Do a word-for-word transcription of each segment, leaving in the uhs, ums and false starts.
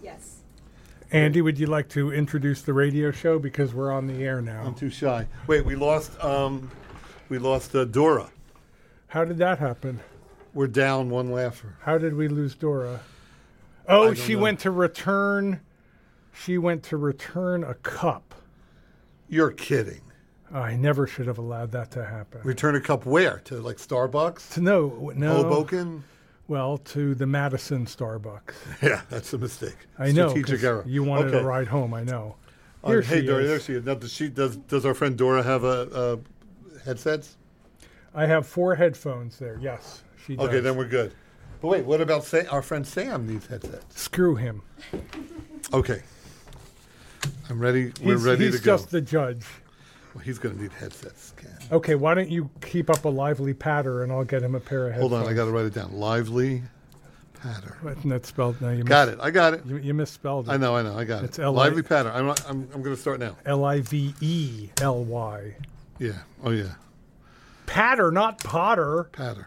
Yes. Andy, would you like to introduce the radio show because we're on the air now? I'm too shy. Wait, we lost. Um, we lost uh, Dora. How did that happen? We're down one laugher. How did we lose Dora? Oh, don't she know. went to return. She went to return a cup. You're kidding. I never should have allowed that to happen. Return a cup where? To like Starbucks? To no, no. Hoboken? Well, to the Madison Starbucks. Yeah, that's a mistake. I know. Strategic 'cause error. You wanted okay. a ride home. I know. Uh, Here hey, she Dora, is. there she is. Now, does she does does our friend Dora have a, a headsets? I have four headphones there. Yes, she does. Okay, then we're good. But wait, what about Sa- our friend Sam needs headsets? Screw him. Okay, I'm ready. We're He's, ready he's to go. just the judge. Well, he's going to need headsets. Ken. Okay, why don't you keep up a lively patter and I'll get him a pair of Hold headphones. on, I got to write it down. Lively patter. Isn't that spelled? No, you Got mis- it. I got it. You, you misspelled it. I know. I know. I got It's it. L I Lively patter. I'm. I'm. I'm going to start now. L I V E L Y. Yeah. Oh yeah. Patter, not Potter. Patter.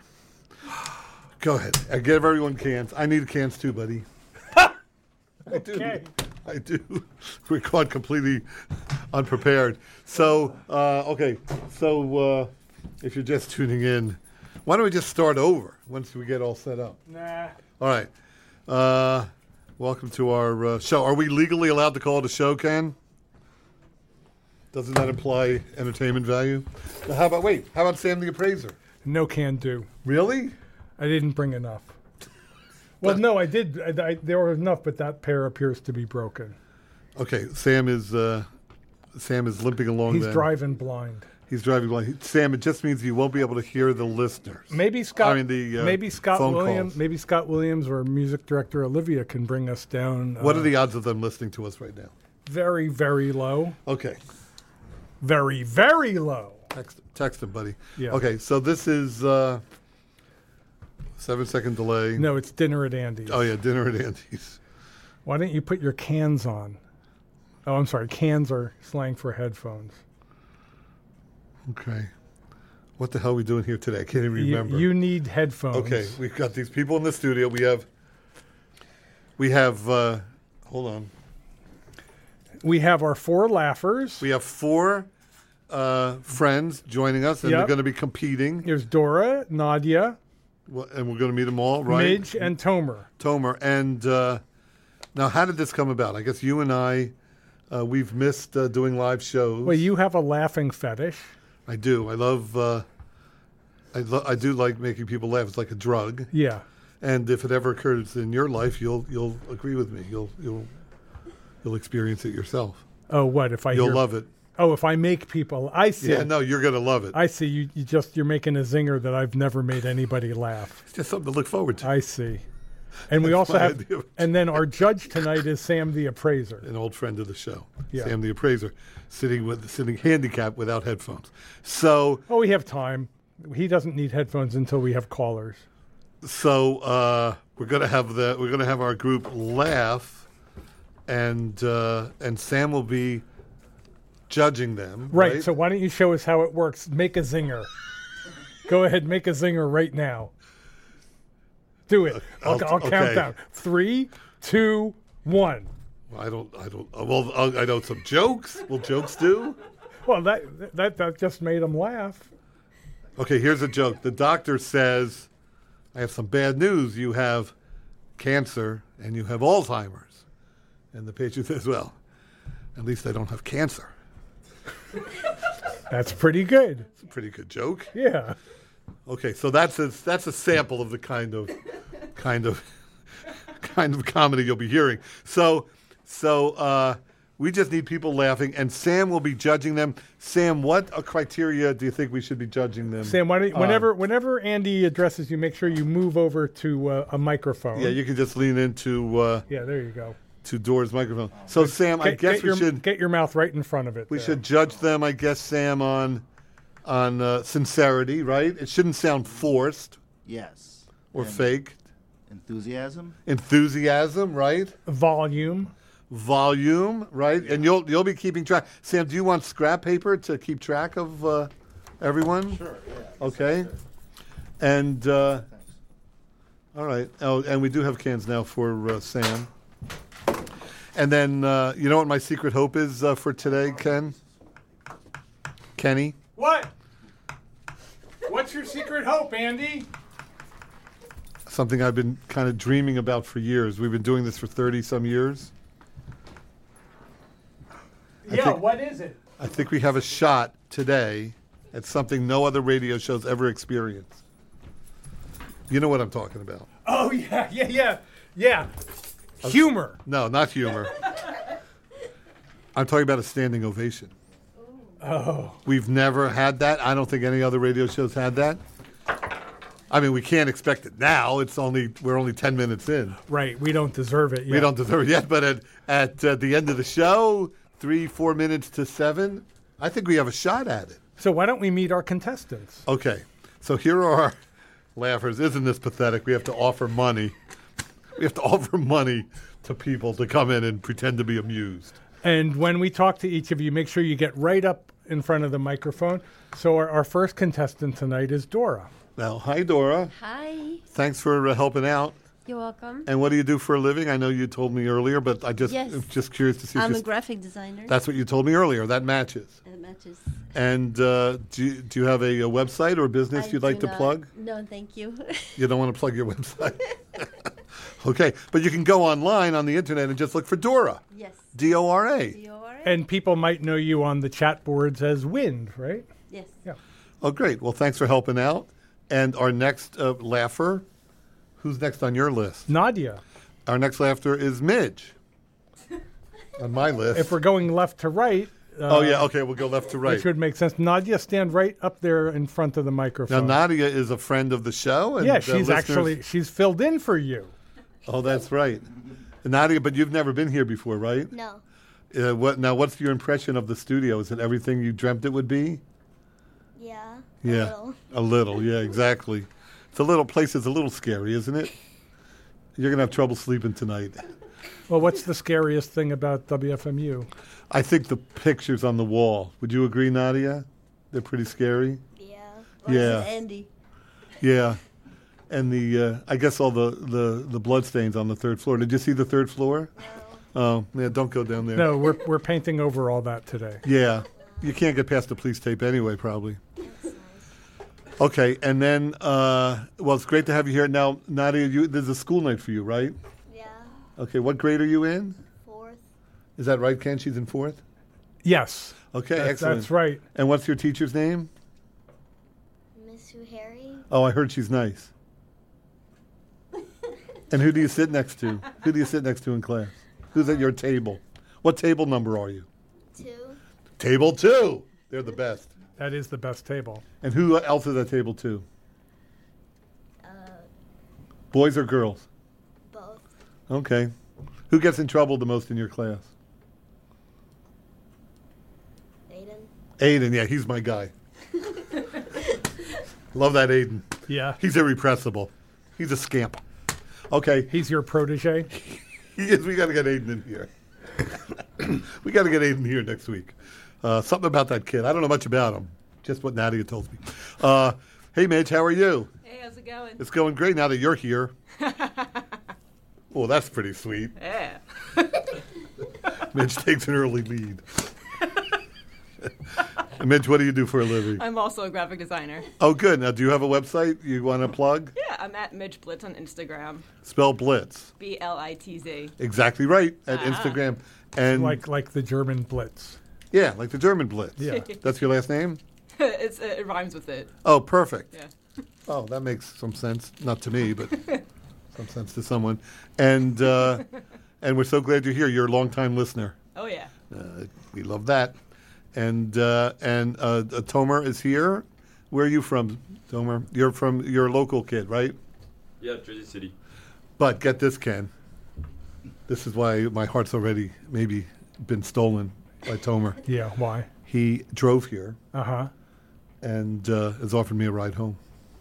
Go ahead. I give everyone cans. I need cans too, buddy. I do. Okay. I do. We're caught completely unprepared. So, uh, okay. So, uh, if you're just tuning in, why don't we just start over once we get all set up? Nah. All right. Uh, welcome to our uh, show. Are we legally allowed to call it a show, Ken? Doesn't that imply entertainment value? Now, how about, wait, how about Sam the Appraiser? No can do. Really? I didn't bring enough. Well, no, I did. I, I, there were enough, but that pair appears to be broken. Okay, Sam is uh, Sam is limping along. He's then. driving blind. He's driving blind. He- Sam, it just means you won't be able to hear the listeners. Maybe Scott. I mean, the, uh, maybe Scott phone Williams. calls. Maybe Scott Williams or music director Olivia can bring us down. What uh, are the odds of them listening to us right now? Very, very low. Okay, Very, very low. text text him, buddy. Yeah. Okay, so this is uh, seven second delay. No, it's dinner at Andy's. Oh yeah, dinner at Andy's. Why don't you put your cans on? Oh, I'm sorry. Cans are slang for headphones. Okay. What the hell are we doing here today? I can't even You, remember. you need headphones. Okay, we've got these people in the studio. We have, we have, uh, hold on. We have our four laughers. We have four uh, friends joining us, and Yep. they're going to be competing. There's Dora, Nadia, Well, and we're going to meet them all, right? Midge, and Tomer. Tomer. And uh, now, how did this come about? I guess you and I, uh, we've missed uh, doing live shows. Well, you have a laughing fetish. I do. I love. Uh, I lo- I do like making people laugh. It's like a drug. Yeah. And if it ever occurs in your life, you'll you'll agree with me. You'll you'll you'll experience it yourself. Oh, what if I? You'll hear, love it. Oh, if I make people, I see. Yeah, no, you're gonna love it. I see. You, you just you're making a zinger that I've never made anybody laugh. It's just something to look forward to. I see. And we That's also my have. idea. And then our judge tonight is Sam the Appraiser. An old friend of the show, Yeah. Sam the Appraiser, sitting with sitting handicapped without headphones. So Oh, we have time. He doesn't need headphones until we have callers. so uh, we're gonna have the we're gonna have our group laugh, and uh, and Sam will be judging them. Right. Right. So why don't you show us how it works? Make a zinger. Go ahead, make a zinger right now. Do it. I'll, I'll- I'll count okay. down. Three, two, one. I don't I don't uh, well I'll, I know some jokes. Will jokes do? Well, that that that just made him laugh. Okay, here's a joke. The doctor says, I have some bad news. You have cancer and you have Alzheimer's. And the patient says, well, at least I don't have cancer. That's pretty good. It's a pretty good joke. Yeah. Okay, so that's a, that's a sample of the kind of kind of kind of comedy you'll be hearing. So so uh, we just need people laughing, and Sam will be judging them. Sam, what a criteria do you think we should be judging them? Sam, why don't you, on? whenever whenever Andy addresses you, make sure you move over to uh, a microphone. Yeah, you can just lean into uh, Yeah, there you go. to Dora's microphone. So Sam, I Get, guess get we your, should get your mouth right in front of it. we there. should judge them. I guess Sam on on uh, sincerity, right? It shouldn't sound forced Yes. or And fake. Enthusiasm. Enthusiasm, right? volume. Volume, right? And you'll you'll be keeping track. Sam, do you want scrap paper to keep track of uh, everyone? Sure. Yeah. Okay. And uh, all right. Oh, and we do have cans now for uh, Sam. And then, uh, you know what my secret hope is uh, for today, Ken? Kenny? What? What's your secret hope, Andy? Something I've been kind of dreaming about for years. We've been doing this for thirty some years. I Yeah, think- what is it? I think we have a shot today at something no other radio show's ever experienced. You know what I'm talking about. Oh, yeah, yeah, yeah, yeah. Humor. No, not humor. I'm talking about a standing ovation. Oh. We've never had that. I don't think any other radio show's had that. I mean, we can't expect it now. It's only we're only ten minutes in. Right, we don't deserve it yet. We don't deserve it yet, but at at uh, the end of the show, three, four minutes to seven, I think we have a shot at it. So why don't we meet our contestants? Okay, so here are our laughers. Isn't this pathetic? We have to offer money. We have to offer money to people to come in and pretend to be amused. And when we talk to each of you, make sure you get right up in front of the microphone. So our, our first contestant tonight is Dora. Now, hi, Dora. Hi, Thanks for uh, helping out. you're welcome. And what do you do for a living? I know you told me earlier, but I just Yes. I'm just curious to see. if I'm you a st- graphic designer. That's what you told me earlier. That matches. It matches. And uh, do you, do you have a, a website or a business I you'd like do to not- plug? No, thank you. You don't want to plug your website. Okay, but you can go online on the internet and just look for Dora. Yes. D O R A. You all right? And people might know you on the chat boards as Wind, right? Yes. Yeah. Oh, great. Well, thanks for helping out. And our next uh, laugher, who's next on your list? Nadia. Our next laugher is Midge on my list. If we're going left to right, uh, oh, yeah. Okay, we'll go left to right. which would make sense. Nadia, stand right up there in front of the Now, microphone. Nadia is a friend of the show. And yeah, uh, she's listeners- actually, she's filled in for you. Oh, that's right. Nadia, but you've never been here before, right? No. Uh, what now? What's your impression of the studio? Is it everything you dreamt it would be? Yeah. Yeah, little. a little. Yeah, exactly. It's a little place. Is a little scary, isn't it? You're gonna have trouble sleeping tonight. Well, what's the scariest thing about W F M U? I think the pictures on the wall. Would you agree, Nadia? They're pretty scary. Yeah. Yeah. Andy. Yeah, and the uh, I guess all the the the blood stains on the third floor. Did you see the third floor? Oh, yeah. Don't go down there. No, we're we're painting over all that today. Yeah, you can't get past the police tape anyway, probably. Okay, and then, uh, well, it's great to have you here. Now, Nadia, you, there's a school night for you, right? Yeah. Okay, what grade are you in? Fourth. Is that right, Ken? She's in fourth? Yes, Okay, that's, excellent. that's right. And what's your teacher's name? Miss Harry. Oh, I heard she's nice. And who do you sit next to? Who do you sit next to in class? Who's at your table? What table number are you? Two. Table two. They're the best. That is the best table. And who else is at table two? Uh, Boys or girls? both. Okay. Who gets in trouble the most in your class? Aiden. Aiden, yeah, he's my guy. Love that Aiden. Yeah, He's irrepressible. He's a scamp. Okay, he's your protege. he is, we got to get Aiden in here. We got to get Aiden here next week. Uh, something about that kid. I don't know much about him. Just what Nadia told me. Uh, hey, Midge, how are you? Hey, how's it going? It's going great now that you're here. Oh, that's pretty sweet. Yeah. Midge takes an early lead. Midge, what do you do for a living? I'm also a graphic designer. Oh, good. Now, do you have a website you want to plug? Yeah, I'm at Midge Blitz on Instagram. Spell Blitz. B L I T Z. Exactly right, at Ah. Instagram. And like like the German Blitz. yeah, like the German Blitz. Yeah. That's your last name? it's, it rhymes with it. Oh, perfect. Yeah. Oh, that makes some sense. Not to me, but some sense to someone. And uh, and we're so glad you're here. You're a longtime listener. Oh, yeah. Uh, we love that. And uh, and uh, uh, Tomer is here. Where are you from, Tomer? You're from you're a local kid, right? Yeah, Jersey City. But get this, Ken. This is why my heart's already maybe been stolen by Tomer. Yeah, why? He drove here Uh huh. and uh, has offered me a ride home.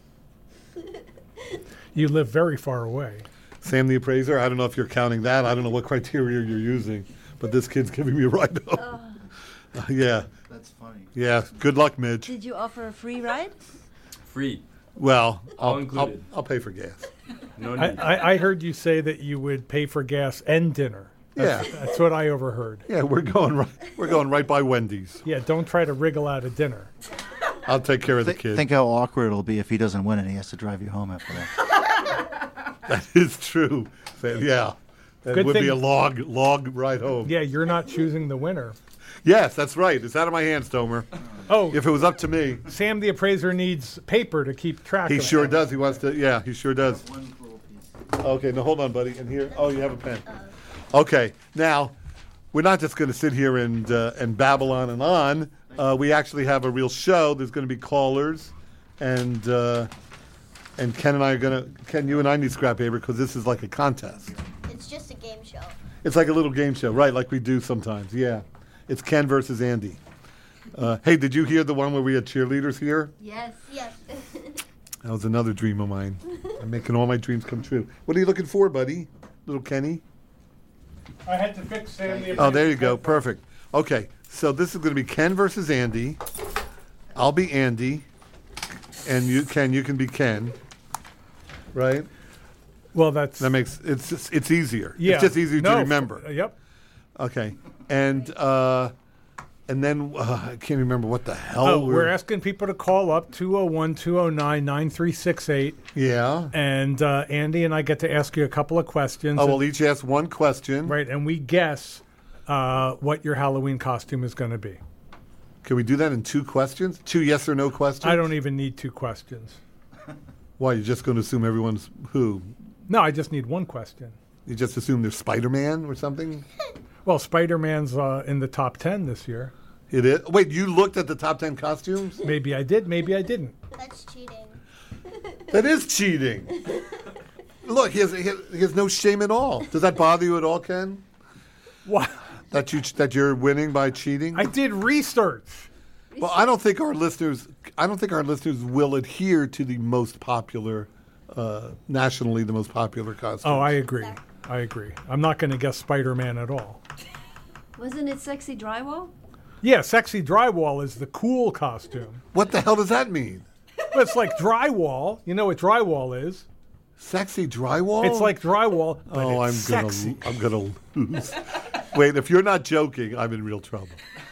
You live very far away. Sam the appraiser, I don't know if you're counting that. I don't know what criteria you're using, but this kid's giving me a ride home. Uh, yeah, That's funny. yeah. Good luck, Midge. Did you offer a free ride? Free. Well, All I'll, I'll, included. I'll pay for gas. No I, need. I, I heard you say that you would pay for gas and dinner. Yeah, That's what I overheard. yeah, we're going right. We're going right by Wendy's. Yeah, don't try to wriggle out of dinner. I'll take care of the Th- kid. think how awkward it'll be if he doesn't win and he has to drive you home after that. That is true. So, yeah, that Good would be thing- a log log ride home. Yeah, you're not choosing the winner. Yes, that's right. It's out of my hands, Tomer. Oh, If it was up to me, Sam the appraiser needs paper to keep track he of. sure does. He wants to. Yeah, he sure does. Okay, now hold on, buddy. And here, oh, you have a pen. Okay, now we're not just going to sit here and uh, and babble on and on. Uh, we actually have a real show. There's going to be callers, and uh, and Ken and I are going to. Ken, you and I need scrap paper because this is like a contest. It's just a game show. It's like a little game show, right? Like we do sometimes. Yeah, it's Ken versus Andy. Uh, hey, did you hear the one where we had cheerleaders here? Yes. Yes. That was another dream of mine. I'm making all my dreams come true. What are you looking for, buddy? Little Kenny? I had to fix Sam the appraiser. Oh, there you go. Perfect. Okay, so this is going to be Ken versus Andy. I'll be Andy, and you, Ken, you can be Ken. Right? Well, that's That makes it's just, it's easier. yeah. It's just easier No, to remember. uh, Yep. Okay, and uh, and then uh, I can't remember what the hell. Oh, we're asking people to call up two oh one, two oh nine, nine three six eight. Yeah. And uh, Andy and I get to ask you a couple of questions. Oh, and- we'll each ask one question. right, and we guess uh, what your Halloween costume is going to be. Can we do that in two questions? Two yes or no questions? I don't even need two questions. Why, you're just going to assume everyone's who? No, I just need one question. You just assume they're Spider-Man or something? Well, Spider-Man's uh, in the top ten this year. It is. Wait, you looked at the top ten costumes? Maybe I did, maybe I didn't. That's cheating. That is cheating. Look, he has, he has he has no shame at all. Does that bother you at all, Ken? What? That you that you're winning by cheating? I did research. Well, I don't think our listeners. I don't think our listeners will adhere to the most popular, uh, nationally the most popular costume. Oh, I agree. I agree. I'm not going to guess Spider-Man at all. Wasn't it sexy drywall? Yeah, sexy drywall is the cool costume. What the hell does that mean? But it's like drywall. You know what drywall is? Sexy drywall? It's like drywall, but Oh, I'm it's sexy. gonna. I'm gonna lose. Wait, if you're not joking, I'm in real trouble.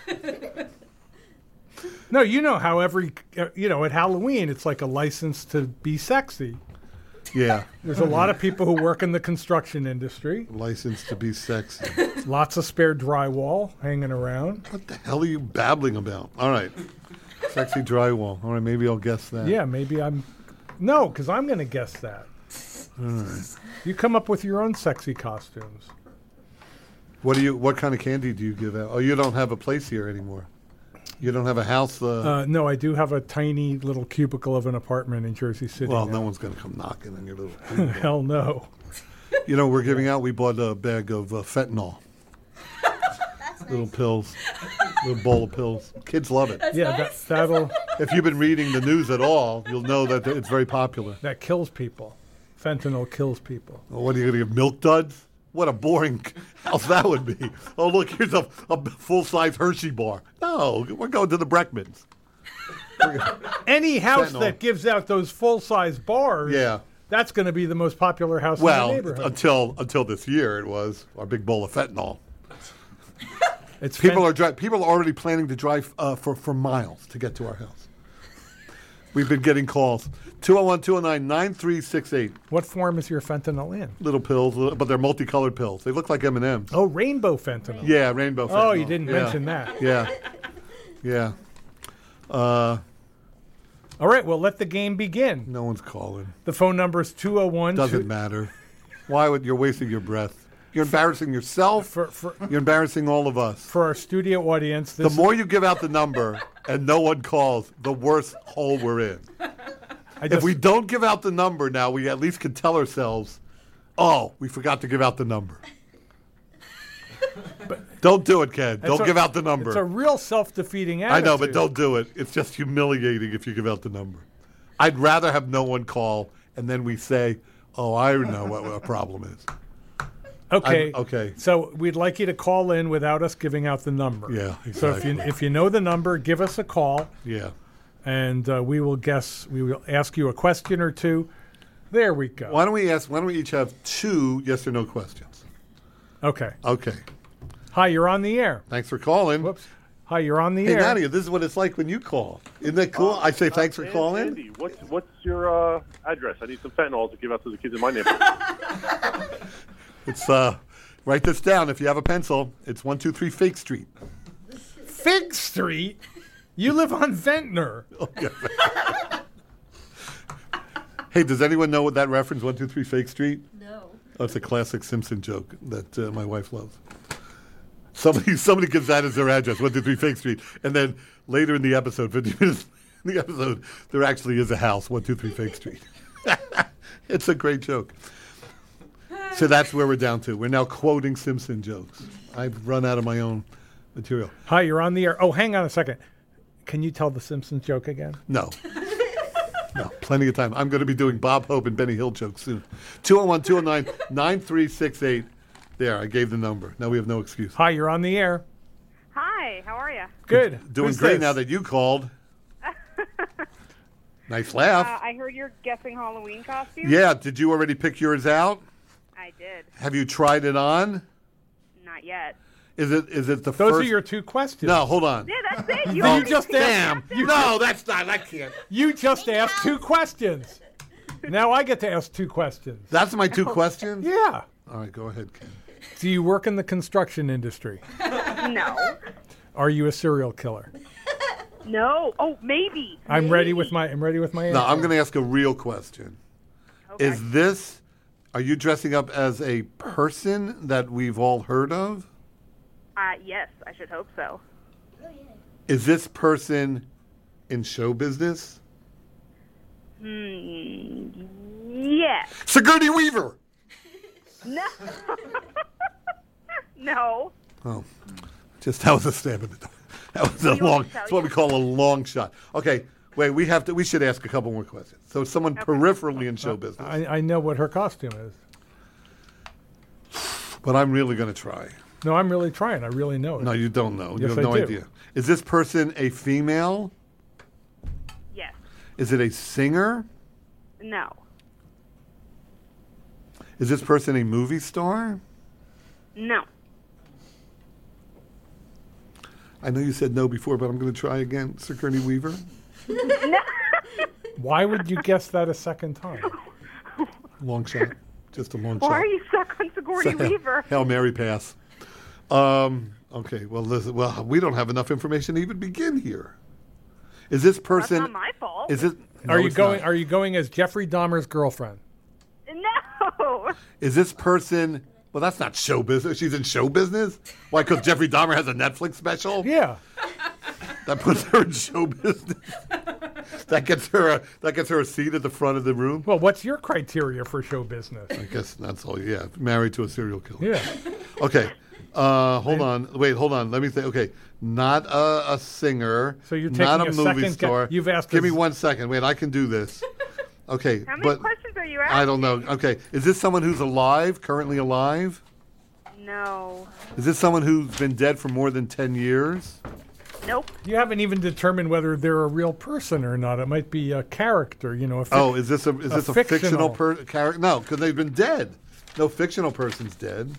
No, you know how every, uh, you know, at Halloween, it's like a license to be sexy. Yeah, There's a lot of people who work in the construction industry. license to be sexy. Lots of spare drywall hanging around. What the hell are you babbling about? All right, sexy drywall. All right, maybe I'll guess that. Yeah, maybe I'm. No, because I'm going to guess that. You come up with your own sexy costumes. What do you? What kind of candy do you give out? Oh, you don't have a place here anymore. You don't have a house. Uh, Uh, no, I do have a tiny little cubicle of an apartment in Jersey City. well, now. no one's going to come knocking on your little. Hell no. You know, we're giving out. We bought a bag of uh, fentanyl, That's little nice. pills, little bowl of pills. Kids love it. That's Yeah, nice. that, that'll If you've been reading the news at all, you'll know that it's very popular. that kills people. Fentanyl kills people. Well, what are you going to give? Milk duds? What a boring house that would be. Oh, look, here's a, a full-size Hershey bar. No, we're going to the Breckmans. Any house Fentanyl. that gives out those full-size bars, Yeah. that's going to be the most popular house in Well, the neighborhood. until until this year, it was our big bowl of fentanyl. It's People fent- are dri- people are already planning to drive uh, for for miles to get to our house. We've been getting calls. two oh one, two oh nine, nine three six eight. What form is your fentanyl in? Little pills, li- but they're multicolored pills. They look like M and M's. Oh, rainbow fentanyl. Yeah, rainbow fentanyl. Oh, you didn't Yeah. mention that. Yeah. Yeah. Uh, All right, well, let the game begin. no one's calling. The phone number is two oh one. Doesn't matter. Why would you're wasting your breath? You're embarrassing yourself. For, for, You're embarrassing all of us. for our studio audience, The this more you give out the number and no one calls, the worse hole we're in. I If just, we don't give out the number now, we at least can tell ourselves, oh, we forgot to give out the number. Don't do it, Ken. Don't a- give out the number. It's a real self-defeating attitude. I know, but don't do it. It's just humiliating if you give out the number. I'd rather have no one call and then we say, oh, I know what our problem is. Okay. I'm- okay. So we'd like you to call in without us giving out the number. Yeah, So if you exactly. if you know the number, give us a call, Yeah. and uh, we will guess. We will ask you a question or two. There we go. Why don't we ask? Why don't we each have two yes or no questions? Okay. Okay. Hi, you're on the air. Thanks for calling. Whoops. Hi, you're on the Hey, air. Nadia, this is what it's like when you call. Isn't that cool? I say thanks for And calling. Andy, what's what's your uh, address? I need some fentanyl to give out to the kids in my neighborhood. It's uh, write this down if you have a pencil. It's one two three Fake Street. Fig Street? You live on Ventnor. Okay. Hey, does anyone know what that reference, one two three Fake Street? No. Oh, it's a classic Simpson joke that uh, my wife loves. Somebody somebody gives that as their address, one two three Fake Street. And then later in the episode, fifty minutes in the episode, there actually is a house, one two three Fake Street. It's a great joke. So that's where we're down to. We're now quoting Simpson jokes. I've run out of my own material. Hi, you're on the air. Oh, hang on a second. Can you tell the Simpsons joke again? No. No, plenty of time. I'm going to be doing Bob Hope and Benny Hill jokes soon. two oh one, two oh nine, nine three six eight. There, I gave the number. Now we have no excuse. Hi, you're on the air. Hi, how are you? Good. Doing Who's great this? now that you called. Nice laugh. Uh, I heard you're guessing Halloween costumes. Yeah, did you already pick yours out? I did. Have you tried it on? Not yet. Is it is it the Those first? are your two questions. No, hold on. Yeah, that's it. You, You already just picked asked. Damn. No, that's not. I can't. You just asked two questions. Now I get to ask two questions. That's my two questions? Yeah. All right, go ahead, Ken. Do you work in the construction industry? No. Are you a serial killer? No. Oh, maybe. I'm maybe. ready with my I'm ready with my answer. No, I'm going to ask a real question. Okay. Is this, are you dressing up as a person that we've all heard of? Uh, yes, I should hope so. Oh, yeah. Is this person in show business? Hmm. Yes. Sigourney Weaver! No. No. Oh, just that was a stab in the dark. That was a You want long, me to tell that's what you? we call a long shot. Okay, wait, we have to, we should ask a couple more questions. So someone Okay. peripherally in show business, I, I know what her costume is. but I'm really going to try. No, I'm really trying. I really know it. No, you don't know. You Yes, have I no do. idea. Is this person a female? Yes. Is it a singer? No. Is this person a movie star? No. I know you said no before, but I'm going to try again. Sigourney Weaver? No. Why would you guess that a second time? Long shot. Just a long Why shot. are you stuck on Sigourney Hail- Weaver? Hail Mary pass. Um, okay, well, listen, well, we don't have enough information to even begin here. Is this That's person? not my fault. Is it? Are no, you it's going not. are you going as Jeffrey Dahmer's girlfriend? No. Is this person? Well, that's not show business. She's in show business. Why? Because Jeffrey Dahmer has a Netflix special. Yeah. That puts her in show business. That gets her. A, that gets her a seat at the front of the room. Well, what's your criteria for show business? I guess that's all. Yeah, married to a serial killer. Yeah. Okay. Uh, hold on. Wait, hold on. Let me think. Okay. Not a, a singer. So you're not a taking a movie second gu- star. you've asked Give me us- one second. Wait, I can do this. Okay. How many but questions are you asking? I don't know. Okay. Is this someone who's alive, currently alive? No. Is this someone who's been dead for more than ten years? Nope. You haven't even determined whether they're a real person or not. It might be a character, you know. A fic- Oh, is this a is a this a fictional. fictional per- character? No, because they've been dead. No fictional person's dead.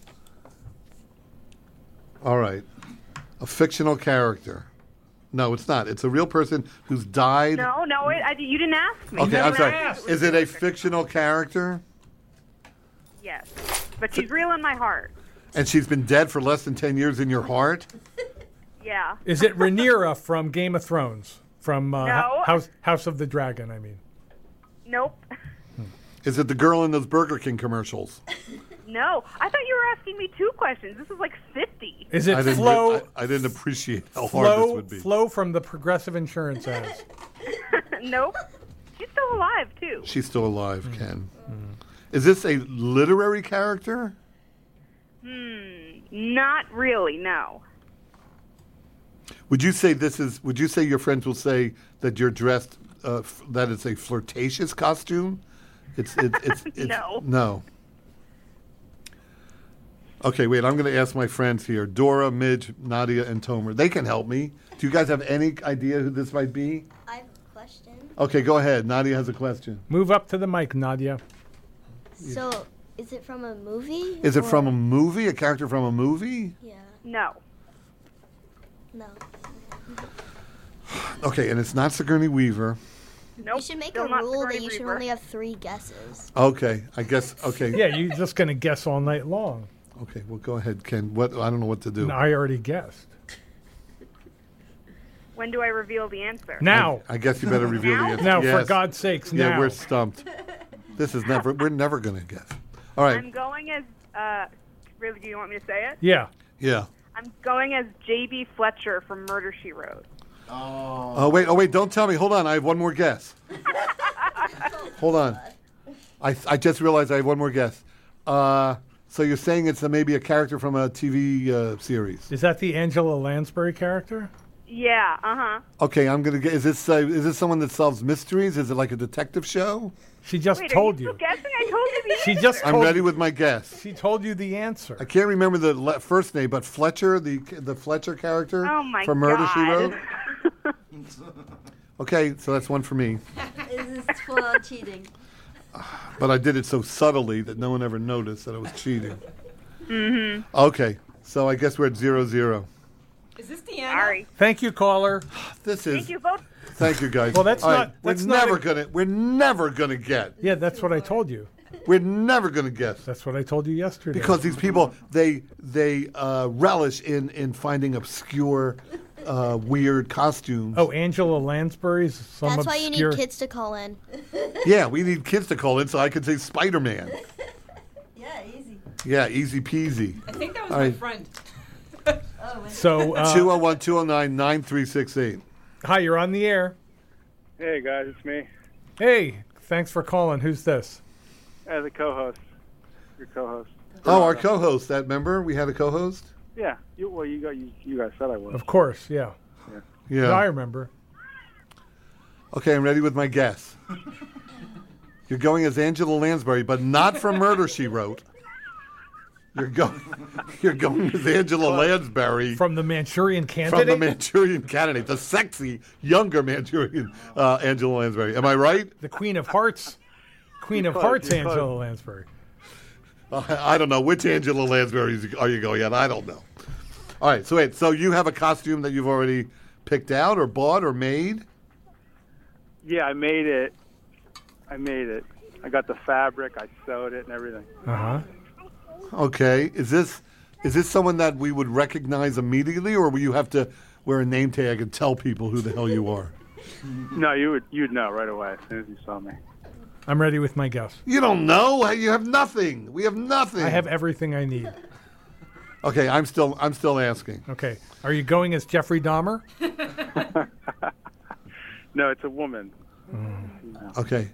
All right. A fictional character. No, it's not. It's a real person who's died. No, no, it, I, you didn't ask me. Okay, You I'm didn't sorry. ask. Is it a fictional character? Yes. But she's real in my heart. And she's been dead for less than ten years in your heart? Yeah. Is it Rhaenyra from Game of Thrones? From uh, No. Ho- House House of the Dragon, I mean. Nope. Is it the girl in those Burger King commercials? No. I thought you were asking me two questions. This is like fifty. Is it I didn't, Flo? I, I didn't appreciate how hard this Flo, would be. Flo from the Progressive Insurance ads. Nope. She's still alive, too. She's still alive, Ken. Is this a literary character? Hmm. Not really, no. Would you say this is? Would you say your friends will say that you're dressed? Uh, f- that it's a flirtatious costume? It's it, it's it's No. no. Okay, wait. I'm going to ask my friends here: Dora, Midge, Nadia, and Tomer. They can help me. Do you guys have any idea who this might be? I have a question. Okay, go ahead. Nadia has a question. Move up to the mic, Nadia. So, Is it from a movie? Is it or- from a movie? A character from a movie? Yeah. No. No. Okay, and it's not Sigourney Weaver. Nope. You should make Still a not rule that Sigourney you should Weaver. only have three guesses. Okay, I guess. Okay. Yeah, you're just going to guess all night long. Okay. Well, go ahead, Ken. What? I don't know what to do. No, I already guessed. When do I reveal the answer? Now. I guess you better reveal the answer. Now, for Yes. God's sakes, Yeah, now. we're stumped. This is never. We're never going to guess. All right. I'm going as. Uh, really, do you want me to say it? Yeah. Yeah. I'm going as J B Fletcher from Murder She Wrote. Oh wait. Oh wait. Don't tell me. Hold on. I have one more guess. Hold on. I I just realized I have one more guess. Uh, so you're saying it's a, maybe a character from a T V uh, series? Is that the Angela Lansbury character? Yeah. Uh huh. Okay. I'm gonna get. Is this uh, is this someone that solves mysteries? Is it like a detective show? She just Wait, told are you. you. Still guessing? I told you the She answer. just I'm told ready you. with my guess. She told you the answer. I can't remember the le- first name, but Fletcher, the the Fletcher character Oh my from Murder She God. Wrote. Okay, so that's one for me. This is full on cheating. But I did it so subtly that no one ever noticed that I was cheating. Mm-hmm. Okay, so I guess we're at zero zero. Is this Deanna? Sorry. Thank you, caller. This is. Thank you both. Thank you, guys. Well, that's All not- that's we're not never a- gonna. We're never gonna get. Yeah, that's what I told you. We're never gonna guess That's what I told you yesterday. because these people they they uh, relish in in finding obscure, uh, weird costumes. Oh, Angela Lansbury's some That's why you obscure... need kids to call in. Yeah, we need kids to call in so I can say Spider Man. Yeah, easy. Yeah, easy peasy. I think that was All my right. friend. Oh, wait. So, uh, Two oh one two oh nine nine three six eight. hi, you're on the air. Hey guys, it's me. Hey, thanks for calling. Who's this? As a co-host, your co-host. Oh, our co-host. That member we had a co-host. Yeah. You, well, you got you, you guys said I was. Of course, yeah. Yeah. I remember. Okay, I'm ready with my guess. You're going as Angela Lansbury, but not from Murder She Wrote. You're going. You're going as Angela Lansbury From the Manchurian from Candidate? the Manchurian Candidate, the sexy younger Manchurian uh, Angela Lansbury. Am I right? The Queen of Hearts. Queen of close, Hearts, you're close. Angela Lansbury. I don't know which Angela Lansbury are you going at. I don't know. All right, so wait. So you have a costume that you've already picked out, or bought, or made? Yeah, I made it. I made it. I got the fabric. I sewed it and everything. Uh-huh. Okay. Is this is this someone that we would recognize immediately, or will you have to wear a name tag and tell people who the hell you are? No, you would you'd know right away as soon as you saw me. I'm ready with my guess. You don't know. You have nothing. We have nothing. I have everything I need. Okay, I'm still I'm still asking. Okay. Are you going as Jeffrey Dahmer? No, it's a woman. Okay.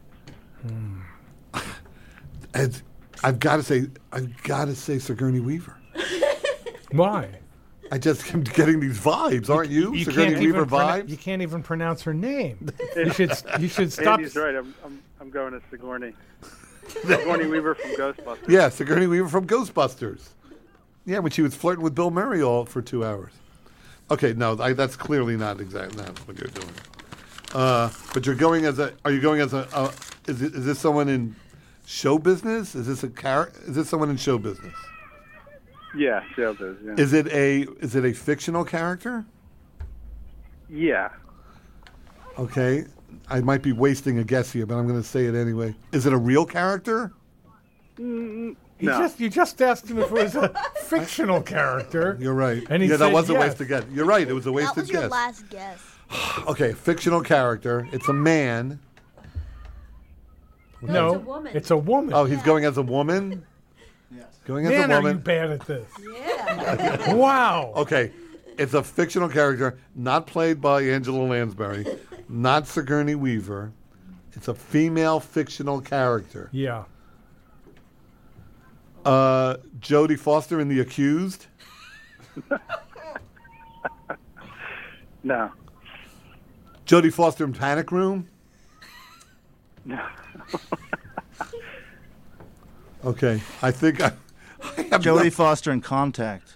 And I've got to say, I've got to say Sigourney Weaver. Why? I just am getting these vibes, aren't you? You Sigourney can't, Weaver even pronoun- vibes. you can't even pronounce her name. You should you should stop. Andy's right. I'm I'm, I'm going to Sigourney. Sigourney Weaver from Ghostbusters. Yeah, Sigourney Weaver from Ghostbusters. Yeah, when she was flirting with Bill Murray all for two hours. Okay, no, I, that's clearly not exactly not what you're doing. Uh, but you're going as a. Are you going as a? Uh, is it, is this someone in show business? Is this a char- Is this someone in show business? Yeah, showbiz. Yeah. Is it a? Is it a fictional character? yeah. Okay, I might be wasting a guess here, but I'm going to say it anyway. Is it a real character? You No. just you just asked him if it was a fictional character. You're right. And he yeah, that said was a yes. wasted guess. You're right. It was a That wasted was your guess. last guess. Okay, fictional character. It's a man. No, it's a woman. It's a woman. Oh, he's going as a woman? Yes. Going as Man, a are you woman. bad at this? Yeah. Wow. Okay, it's a fictional character, not played by Angela Lansbury, not Sigourney Weaver. It's a female fictional character. Yeah. Uh, Jodie Foster in The Accused. No. Jodie Foster in Panic Room. No. Okay, I think I, I have Jodie no- Foster in Contact.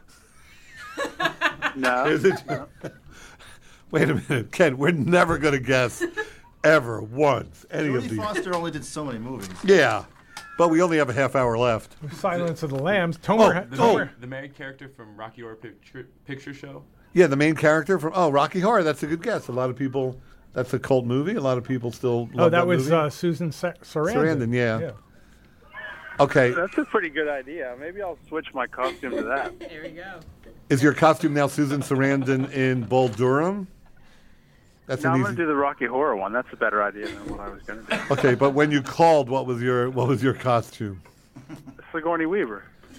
No. Is it? Wait a minute, Ken. We're never going to guess ever once any of Jodie these. Foster only did so many movies. Yeah, But we only have a half hour left. Silence of the Lambs. Tomer. Oh, The, oh. main, the main character from Rocky Horror Picture, Picture Show. Yeah, the main character from oh Rocky Horror. That's a good guess. A lot of people. That's a cult movie. A lot of people still. Oh, love that, that was movie. uh, Susan Sa- Sarandon. Sarandon, yeah. Okay, That's a pretty good idea. Maybe I'll switch my costume to that. There we go. is your costume now Susan Sarandon in Bull Durham? That's No, I'm an going easy. to do the Rocky Horror one. That's a better idea than what I was going to do. Okay, but when you called, what was your what was your costume? Sigourney Weaver.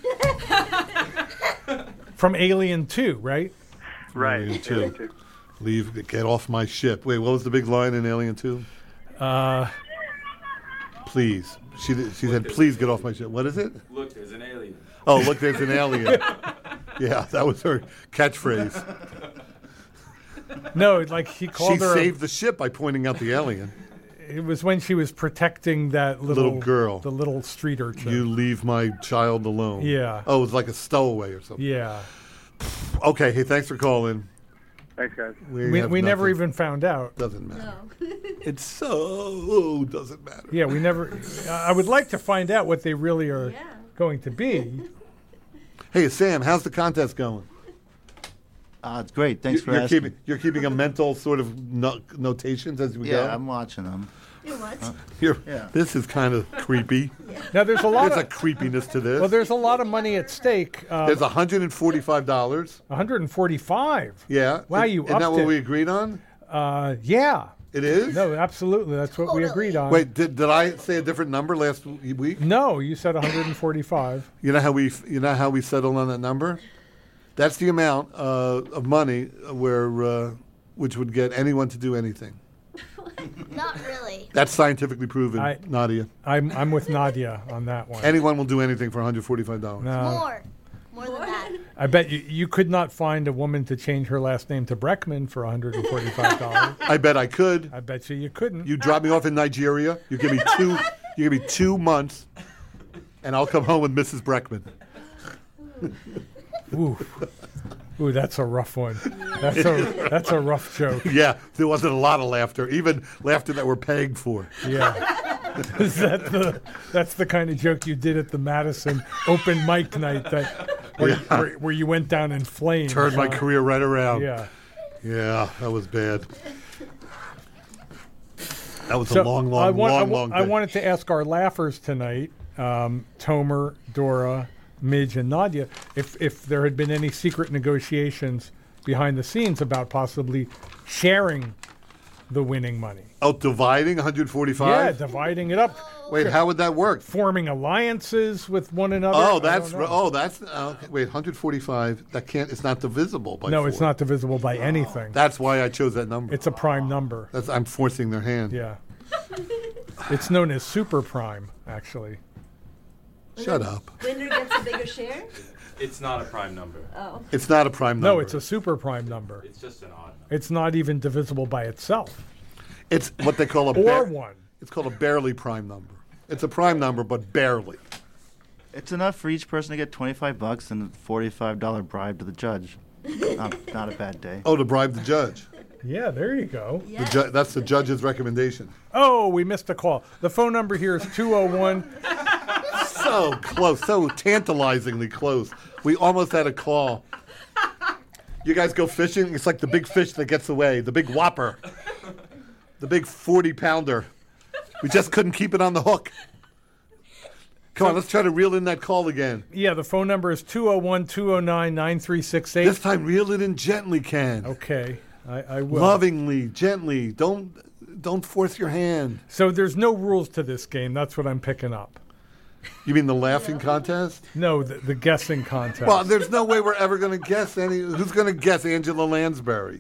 From Alien two, right? Right. Alien two. Alien two. Leave, get off my ship. Wait, what was the big line in Alien two? Uh, Please. She did- she said, please get off my ship. What is it? Look, there's an alien. Oh, look, there's an alien. Yeah, that was her catchphrase. no, like he called She her. saved the ship by pointing out the alien. It was when she was protecting that little, Little girl. the little street urchin. You leave my child alone. Yeah. Oh, it was like a stowaway or something. Yeah. Okay, hey, thanks for calling. Thanks, guys. We, have we never nothing. even found out. Doesn't matter. No. It so doesn't matter. Yeah, we never. I would like to find out what they really are Yeah. going to be. Hey, Sam, how's the contest going? Uh, it's great. Thanks You- for you're asking. keeping you're keeping a mental sort of no, notations as we yeah, go. I'm watching them. You what? You're- Yeah. This is kind of creepy. Now there's a lot There's a of creepiness to this. well, there's a lot of money at stake. Uh, There's one hundred forty-five dollars. one hundred forty-five. Yeah. Wow, Is- you Isn't that upped what it. we agreed on? Uh, yeah. It is? No, absolutely. That's what we Totally. agreed on. Wait, did, did I say a different number last w- week? No, you said one hundred forty-five. You know how we f- you know how we settled on that number? That's the amount uh, of money where uh, which would get anyone to do anything. Not really. That's scientifically proven, I- Nadia. I'm I'm with Nadia on that one. Anyone will do anything for one hundred forty-five dollars. No, More. More than that. I bet you you could not find a woman to change her last name to Breckman for one hundred forty-five dollars. I bet I could. I bet you you couldn't. You drop me off in Nigeria. You give me two. You give me two months, and I'll come home with Missus Breckman. Ooh, ooh, that's a rough one. That's a that's a rough joke. Yeah, there wasn't a lot of laughter, even laughter that we're paying for. Yeah. Is that the that's the kind of joke you did at the Madison open mic night that where, Yeah. where, where you went down in flames? Turned my huh? career right around. Yeah. Yeah, that was bad. That was So a long, long, I, want, I, long, wa- long day. I wanted to ask our laughers tonight, um, Tomer, Dora, Midge, and Nadia, if if there had been any secret negotiations behind the scenes about possibly sharing the winning money. Oh, dividing one hundred Yeah, forty-five? dividing it up, Wait, how would that work? forming alliances with one another. Oh, I that's don't know. oh, that's uh, okay. Wait, one hundred forty-five. That can't. It's not divisible by. no, four. it's not divisible by anything. That's why I chose that number. It's a prime number. That's I'm forcing their hand. Yeah. It's known as super prime, actually. Shut up. Winner gets a bigger share? It's not a prime number. Oh. It's not a prime number. No, it's a super prime number. It's just an odd number. It's not even divisible by itself. It's what they call a Or bar- one. It's called a barely prime number. It's a prime number, but barely. It's enough for each person to get twenty-five bucks and a forty-five dollar bribe to the judge. not, not a bad day. Oh, to bribe the judge. Yeah, there you go. The Yeah. ju- that's the judge's recommendation. Oh, we missed a call. The phone number here is two oh one. So close, so tantalizingly close. We almost had a call. You guys go fishing? It's like the big fish that gets away, the big whopper, the big forty pounder. We just couldn't keep it on the hook. Come on, let's try to reel in that call again. Yeah, the phone number is two oh one, two oh nine, nine three six eight. This time, reel it in gently, Ken. Okay, I, I will. Lovingly, gently. Don't don't force your hand. So there's no rules to this game. That's what I'm picking up. You mean the laughing contest? No, the, the guessing contest. Well, there's no way we're ever going to guess any. Who's going to guess Angela Lansbury?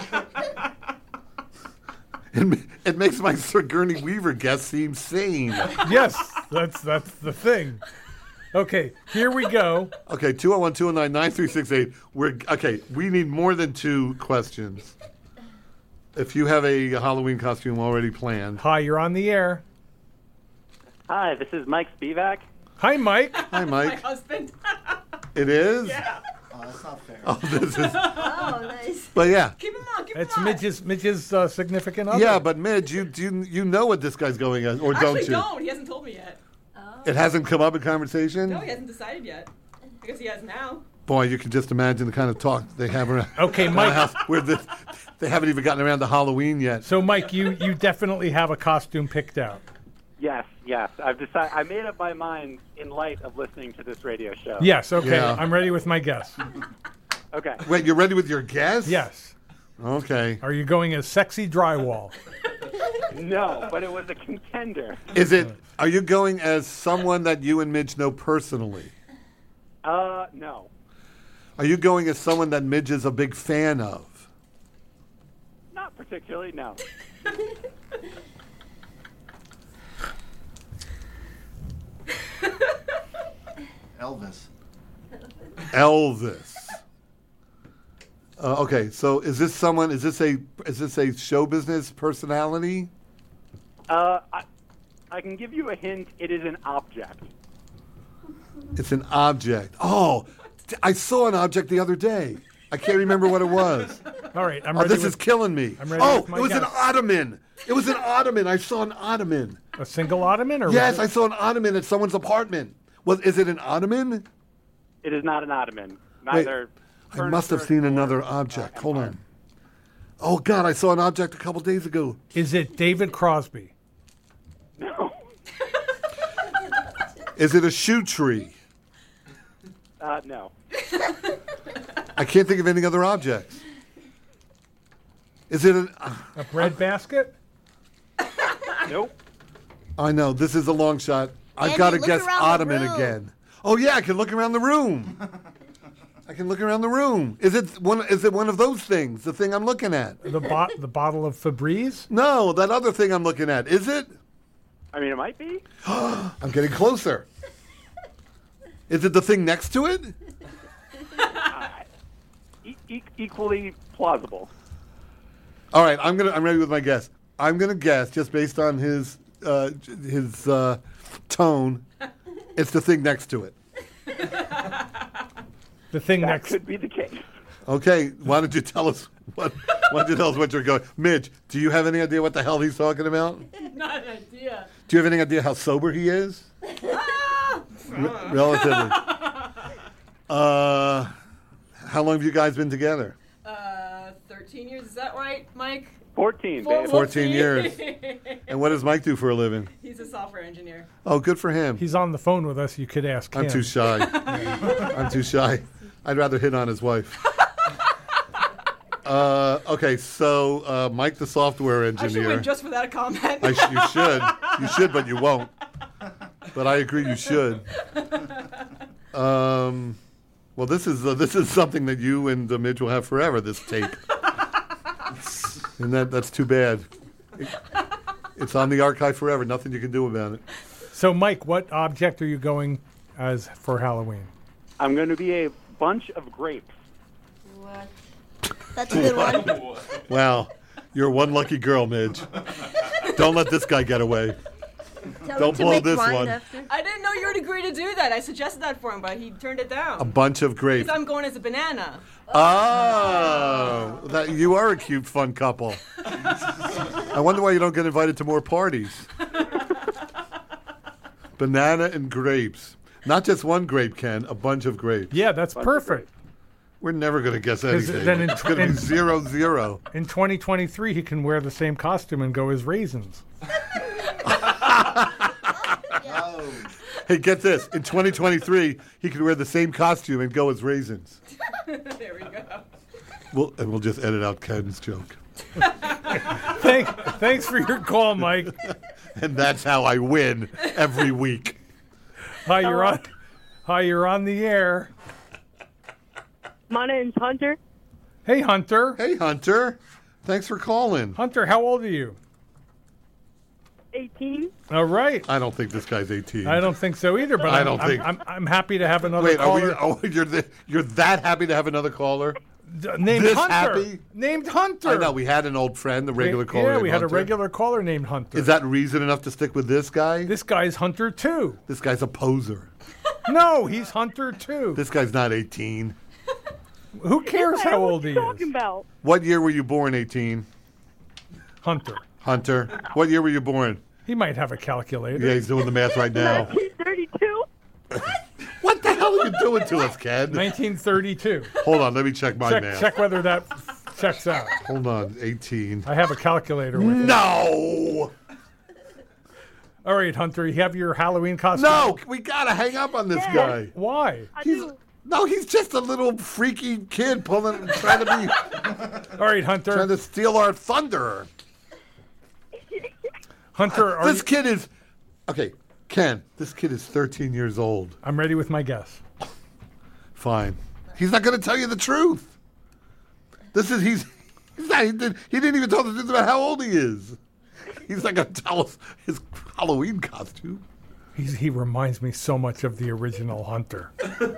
It, ma- it makes my Sigourney Weaver guess seem sane. yes, that's that's the thing. Okay, here we go. Okay, two oh one, two oh nine, nine three six eight. We're okay. We need more than two questions. If you have a Halloween costume already planned. Hi, you're on the air. Hi, this is Mike Spivak. Hi, Mike. Hi, My Mike. husband. It is. Yeah. Oh, that's not fair. Oh, this is. Oh, nice. But yeah, Keep him on. Keep It's him on. Midge's Midge's uh, significant other. yeah. But Midge, you you you know what this guy's going as, or I don't actually you? don't. He hasn't told me yet. Oh. It hasn't come up in conversation? No, he hasn't decided yet. I guess he has now. Boy, you can just imagine the kind of talk they have around, Okay, around Mike. the house where this, they haven't even gotten around to Halloween yet. So, Mike, you, you definitely have a costume picked out. Yes, yes. I've decided. I made up my mind in light of listening to this radio show. Yes, okay. Yeah. I'm ready with my guess. Okay. Wait, you're ready with your guess? Yes. Okay. Are you going as sexy drywall? No, but it was a contender. Is it, are you going as someone that you and Midge know personally? Uh, no. Are you going as someone that Midge is a big fan of? Not particularly, no. Elvis. Elvis. Uh, okay, so is this someone? Is this a is this a show business personality? Uh, I, I can give you a hint. It is an object. It's an object. Oh, t- I saw an object the other day. I can't remember what it was. All right, I'm Oh, ready. this with is killing me. I'm ready Oh, with my it was an guess. ottoman. It was an ottoman. I saw an ottoman. a single ottoman, or Yes, was I it- saw an ottoman at someone's apartment. Was is it an ottoman? It is not an ottoman. Wait, Neither. I must have seen another object. Hold on. Oh God, I saw an object a couple days ago. Is it David Crosby? No. Is it a shoe tree? Uh, no. I can't think of any other objects. Is it an? A bread basket? Nope. I know this is a long shot. I've Andy, got to look guess around the ottoman room. again. Oh yeah, I can look around the room. I can look around the room. Is it one? Is it one of those things? The thing I'm looking at? The bot, the bottle of Febreze? No, that other thing I'm looking at. Is it? I mean, it might be. I'm getting closer. Is it the thing next to it? E- e- equally plausible. All right, I'm gonna. I'm ready with my guess. I'm gonna guess just based on his uh, j- his uh, tone. It's the thing next to it. The thing That next. could be the case. Okay, why don't you tell us what? Why don't you tell us what you're going? Midge, do you have any idea what the hell he's talking about? Not an idea. Do you have any idea how sober he is? Ah! R- relatively. Uh, how long have you guys been together? Uh, thirteen years. Is that right, Mike? Fourteen. Four- babe. fourteen whoopsie. years. And what does Mike do for a living? He's a software engineer. Oh, good for him. He's on the phone with us. You could ask him. I'm too shy. I'm too shy. I'd rather hit on his wife. Uh, okay, so uh, Mike, the software I should engineer. win just for that comment. I sh- you should. You should, but you won't. But I agree, you should. Um, well, this is uh, this is something that you and uh, Midge will have forever. This tape, and that that's too bad. It- it's on the archive forever. Nothing you can do about it. So, Mike, what object are you going as for Halloween? I'm going to be a bunch of grapes. What? That's a good one. Wow, you're one lucky girl, Midge. Don't let this guy get away. Tell Don't him to blow make this wine one. after. I didn't know you would agree to do that. I suggested that for him, but he turned it down. A bunch of grapes. Because I'm going as a banana. Oh, that you are a cute, fun couple. I wonder why you don't get invited to more parties. Banana and grapes. Not just one grape, Ken, a bunch of grapes. Yeah, that's perfect. We're never going to guess 'Cause anything. then in it's tw- going to be in- zero, zero. In twenty twenty-three, he can wear the same costume and go as raisins. Hey, get this. In twenty twenty-three, he can wear the same costume and go as raisins. There we go. We'll, and we'll just edit out Ken's joke. Thank, thanks for your call, Mike. And that's how I win every week. Hi, you're on. Hi, you're on the air. My name's Hunter. Hey, Hunter. Hey, Hunter. Thanks for calling. Hunter, how old are you? eighteen. All right. I don't think this guy's eighteen. I don't think so either, but I I'm, don't I'm, think- I'm, I'm happy to have another Wait, are we? caller. Oh, you're the, you're that happy to have another caller? D- named this Hunter. happy? Named Hunter. I know we had an old friend, the regular We- caller. Yeah, named we had Hunter. a regular caller named Hunter. Is that reason enough to stick with this guy? This guy's Hunter too. This guy's a poser. No, he's Hunter too. This guy's not eighteen. Who cares how old he is? Talking about. What year were you born? eighteen. Hunter. Hunter. What year were you born? He might have a calculator. Yeah, he's doing the math right now. nineteen thirty-two. it to us, Ken. nineteen thirty-two. Hold on, let me check my check, math. check whether that f- checks out. Hold on, eighteen. I have a calculator with me. No! All right, Hunter, you have your Halloween costume? No, we gotta hang up on this guy. Why? He's, no, he's just a little freaky kid pulling, trying to be, All right, Hunter. trying to steal our thunder. Hunter, are This you- kid is, okay, Ken, this kid is thirteen years old. I'm ready with my guess. Fine. He's not going to tell you the truth. This is, he's, he's not, he, did, he didn't even tell the truth about how old he is. He's not going to tell us his Halloween costume. He's, he reminds me so much of the original Hunter.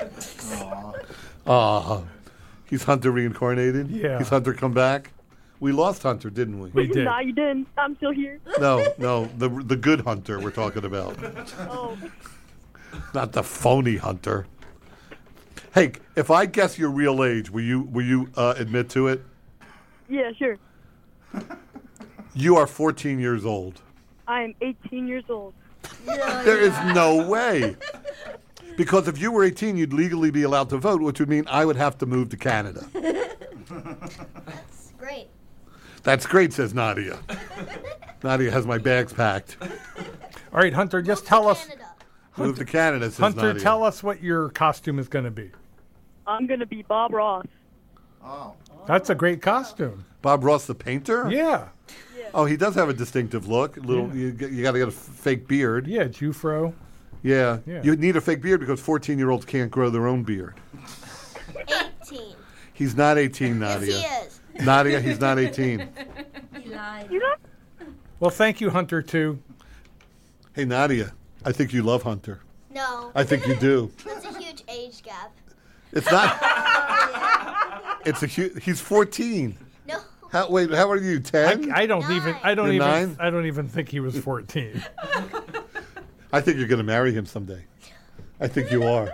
Ah, he's Hunter reincarnated? Yeah. He's Hunter come back? We lost Hunter, didn't we? We did. Nah, you didn't. I'm still here. No, no, the the good Hunter we're talking about. Oh. Not the phony Hunter. Hey, if I guess your real age, will you will you uh, admit to it? Yeah, sure. You are fourteen years old. I am eighteen years old. There is no way. Because if you were eighteen, you'd legally be allowed to vote, which would mean I would have to move to Canada. That's great. That's great, says Nadia. Nadia has my bags packed. All right, Hunter, just tell us. Move to Canada, says Hunter, Nadia. tell us what your costume is going to be. I'm going to be Bob Ross. Oh. That's a great costume. Bob Ross, the painter? Yeah. Oh, he does have a distinctive look. A little, you, get- you got to get a f- fake beard. Yeah, Jufro. Yeah. Yeah. You need a fake beard because fourteen-year-olds can't grow their own beard. eighteen. He's not eighteen, Nadia. Yes, he is. Nadia, he's not eighteen. He lied. You know? Well, thank you, Hunter, too. Hey, Nadia, I think you love Hunter. No. I think you do. That's a huge age gap. It's not. It's a hu- he's fourteen. No. How, wait, how are you? Ten? I, I don't even. I don't You're even. nine? I don't even think he was fourteen. I think you're going to marry him someday. I think you are.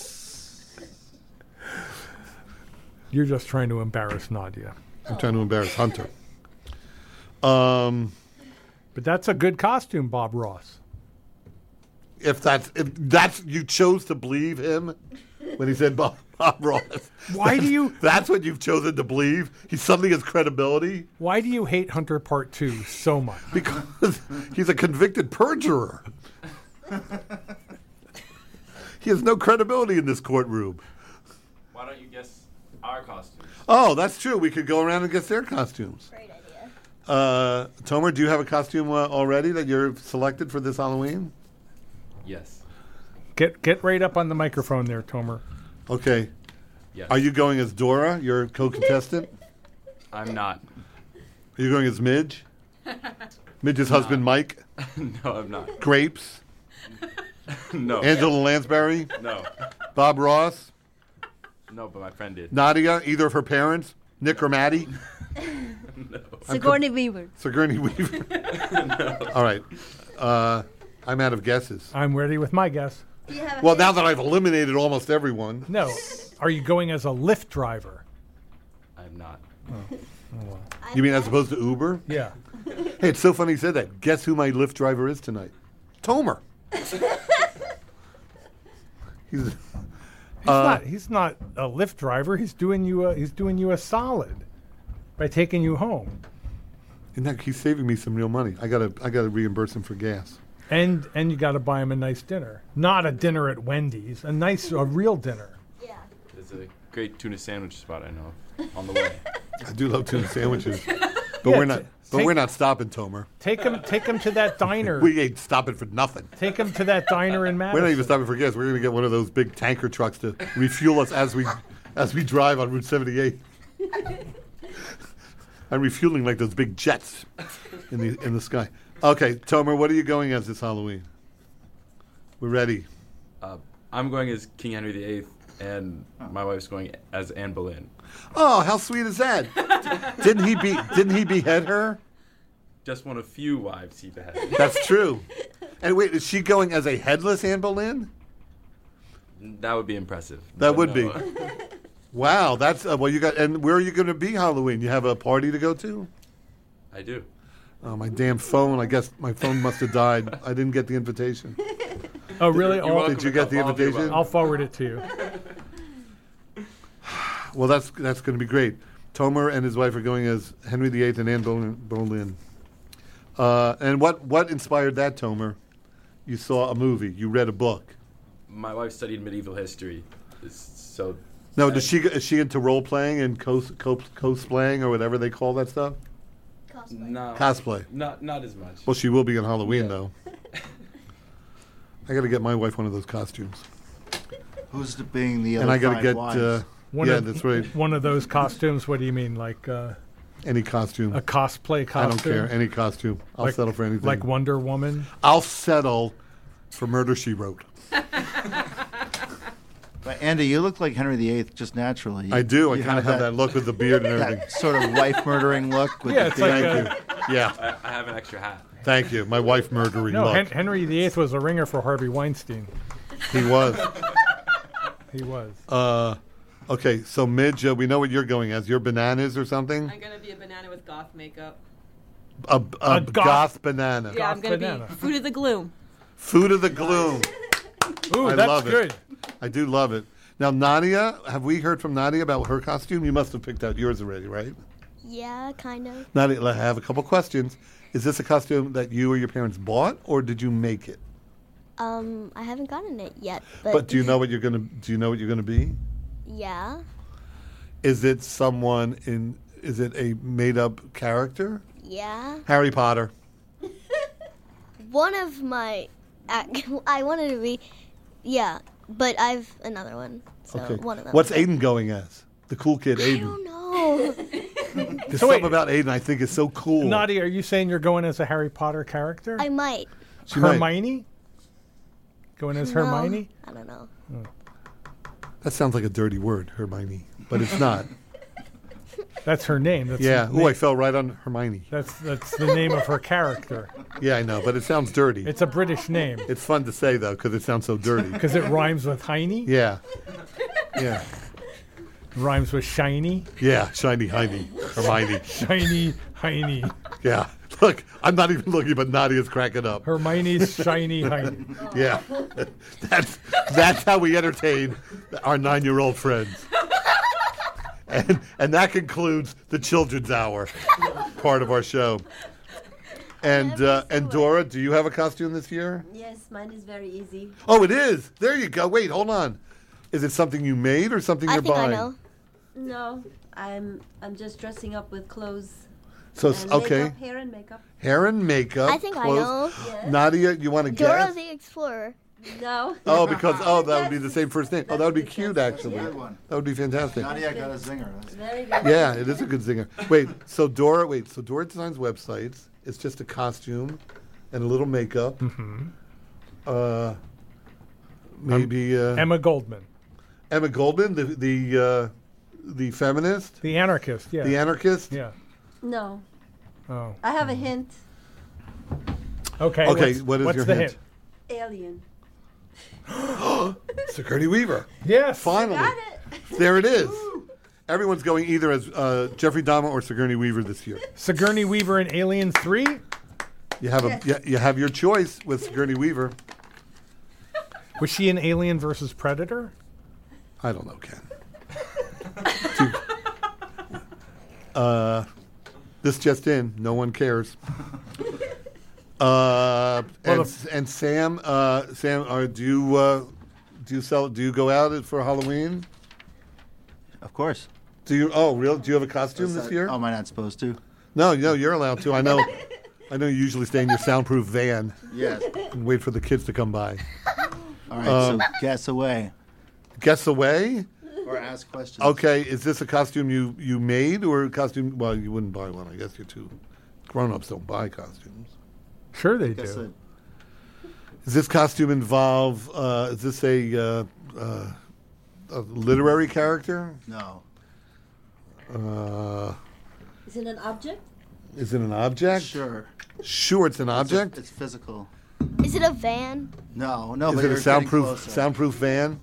You're just trying to embarrass Nadia. I'm trying to embarrass Hunter. Um, but that's a good costume, Bob Ross. If that's if that's you chose to believe him when he said Bob, Bob Ross. Why do you? That's what you've chosen to believe. He suddenly has credibility Why do you hate Hunter Part Two so much? because he's a convicted perjurer. He has no credibility in this courtroom. Why don't you guess our costumes? Oh, that's true. We could go around and guess their costumes. Great idea. Uh, Tomer, do you have a costume uh, already that you're selected for this Halloween? Yes. Get get right up on the microphone there, Tomer. Okay. Yes. Are you going as Dora, your co-contestant? I'm not. Are you going as Midge? Midge's husband, Mike? No, I'm not. Grapes? No. Angela Lansbury? No. Bob Ross? No, but my friend did. Nadia, either of her parents? Nick or Maddie? No. Sigourney Weaver. Sigourney Weaver? All right. Uh, I'm out of guesses. I'm ready with my guess. Do you have a Well, hint? now that I've eliminated almost everyone. No. Are you going as a Lyft driver? I'm not. You mean as opposed to Uber? Yeah. Hey, it's so funny you said that. Guess who my Lyft driver is tonight? Tomer. He's, He's uh, not. He's not a Lyft driver. He's doing you. A, he's doing you a solid by taking you home. and that, he's saving me some real money. I gotta, I gotta reimburse him for gas. And and you got to buy him a nice dinner. Not a dinner at Wendy's. A nice, a real dinner. Yeah. There's a great tuna sandwich spot I know of on the way. I do love tuna sandwiches, but Yeah, we're not. t- But take- we're not stopping, Tomer. Take him. Take him to that diner. We ain't stopping for nothing. Take him to that diner in We're Madison. not even stopping for gas. We're going to get one of those big tanker trucks to refuel us as we as we drive on Route seventy-eight. I'm refueling like those big jets in the in the sky. Okay, Tomer, what are you going as this Halloween? We're ready. Uh, I'm going as King Henry the Eighth, and my wife's going as Anne Boleyn. Oh, how sweet is that? didn't he be? Didn't he behead her? Just one of few wives he beheaded. That's true. And wait, is she going as a headless Anne Boleyn? That would be impressive. That But would no. be. Wow, that's uh, well. You got and where are you going to be Halloween? You have a party to go to? I do. Oh, my damn phone! I guess my phone must have died. I didn't get the invitation. Oh, really? You're I'll, welcome Did you to get come. the I'll be invitation? I'll forward it to you. Well, that's that's going to be great. Tomer and his wife are going as Henry the Eighth and Anne Boleyn. Boleyn. Uh, and what, what inspired that, Tomer? You saw a movie. You read a book. My wife studied medieval history, It's- so. No, does she is she into role playing and cos, cos, cosplaying or whatever they call that stuff? No, Cosplay. Not not as much. Well, she will be on Halloween though. I got to get my wife one of those costumes. Who's the, being the And other I got to five get. wives? Uh, One yeah, of, that's right. One of those costumes. What do you mean, like uh, Any costume. a cosplay costume? I don't care. Any costume. I'll Like- settle for anything. Like Wonder Woman. I'll settle for Murder, She Wrote. But Andy, you look like Henry the Eighth just naturally. I do. I You kind of have that look with the beard and everything. that sort of wife murdering look. With Yeah, the it's like beard. Thank you. Yeah. I, I have an extra hat. Thank you. My wife murdering No, look. Hen- Henry the Eighth was a ringer for Harvey Weinstein. He was. He was. Uh, okay, so Midge, uh, we know what you're going as. You're bananas or something? I'm gonna be a banana with goth makeup. A, a, A goth. goth- banana. Yeah, I'm Goth gonna banana. be food of the gloom. Food of the gloom. Ooh, I that's love it. good. I do love it. Now, Nadia, have we heard from Nadia about her costume? You must have picked out yours already, right? Yeah, kind of. Nadia, I have a couple questions. Is this a costume that you or your parents bought, or did you make it? Um, I haven't gotten it yet, but, But do you know what you're gonna? Do you know what you're gonna be? yeah, Is it someone in? Is it a made-up character? yeah. Harry Potter. One of my, I wanted to be, yeah, but I've another one. So Okay. one of them. What's Aiden going as? The cool kid, I Aiden. don't know. There's So wait- something about Aiden I think is so cool. Nadia, are you saying you're going as a Harry Potter character? I might. She might. Hermione? Going as No, Hermione? I don't know. That sounds like a dirty word, Hermione, but it's not. That's her name. That's Yeah. the Oh, I name- fell right on Hermione. That's that's the name of her character. Yeah, I know, but it sounds dirty. It's a British name It's fun to say though, because it sounds so dirty. because it rhymes with Heine, Yeah. Yeah. rhymes with shiny, Yeah. Shiny Heine. Hermione. shiny Heine. Yeah. Look, I'm not even looking, but Nadia's cracking up. Hermione's shiny Heine. Yeah. That's that's how we entertain our nine-year-old friends. And and that concludes the children's hour part of our show. And uh, and Dora, do you have a costume this year? Yes, mine is very easy. Oh, it is. There you go. Wait, hold on. Is it something you made or something I you're think buying? I know. No, I'm I'm just dressing up with clothes. So it's and okay. Makeup, hair and makeup. Hair and makeup. I think I clothes. know. Yes. Nadia, you want to Dora guess? the Explorer. No. Oh, because oh, that would be the same first name. Oh, that would be That's cute, because- actually. Good one. That would be fantastic. Nadia got a zinger. That's- Very good. Yeah, it is a good zinger. Wait, so Dora, wait, so Dora designs websites. It's just a costume and a little makeup. Mm-hmm. Uh, maybe uh, Emma Goldman, Emma Goldman, the the uh, the feminist, the anarchist. Yeah. the anarchist. yeah. No. Oh. I have a hint. Okay. Okay, What's, what is what's your the hint? Alien. Sigourney Weaver. Yes. Finally, Got it. there it is. Everyone's going either as uh, Jeffrey Dahmer or Sigourney Weaver this year. Sigourney Weaver in Alien Three. You have a you, you have your choice with Sigourney Weaver. Was she in Alien versus Predator? I don't know, Ken. Dude. uh, this just in. No one cares. Uh, Well, and, the- and Sam, uh, Sam, uh, do you uh, do you sell? Do you go out for Halloween? Of course. Do you? Oh, real? Do you have a costume Is this that- year? Oh, am I not supposed to? No, no, you're allowed to. I know. I know you usually stay in your soundproof van Yes. and wait for the kids to come by. All right. Um, so guess away Guess away. or ask questions. Okay, is this a costume you, you made or a costume? Well, you wouldn't buy one. I guess you're too. Grown-ups don't buy costumes. Sure, they Guess do. it. Does this costume involve? Uh, is this a, uh, uh, a literary character? No. Uh, Is it an object? is it an object? Sure. Sure, it's an object. It's Oh, physical. Is it a van? No, no. is but it you're a soundproof getting closer. soundproof van?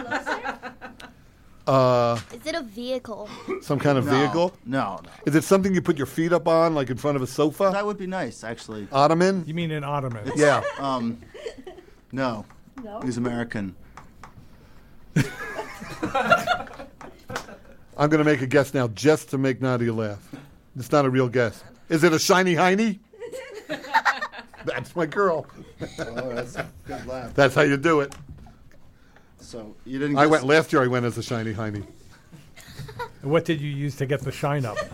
Uh, Is it a vehicle? some kind of No, vehicle? No, no. Is it something you put your feet up on, like in front of a sofa? That would be nice, actually. Ottoman? You mean an ottoman? Yeah. Um, no. No. He's American. I'm going to make a guess now just to make Nadia laugh. It's not a real guess. Is it a shiny hiney? That's my girl. Oh, that's a good laugh. That's how you do it. So you didn't. I guess- went last year. I went as a shiny hiney. And what did you use to get the shine up?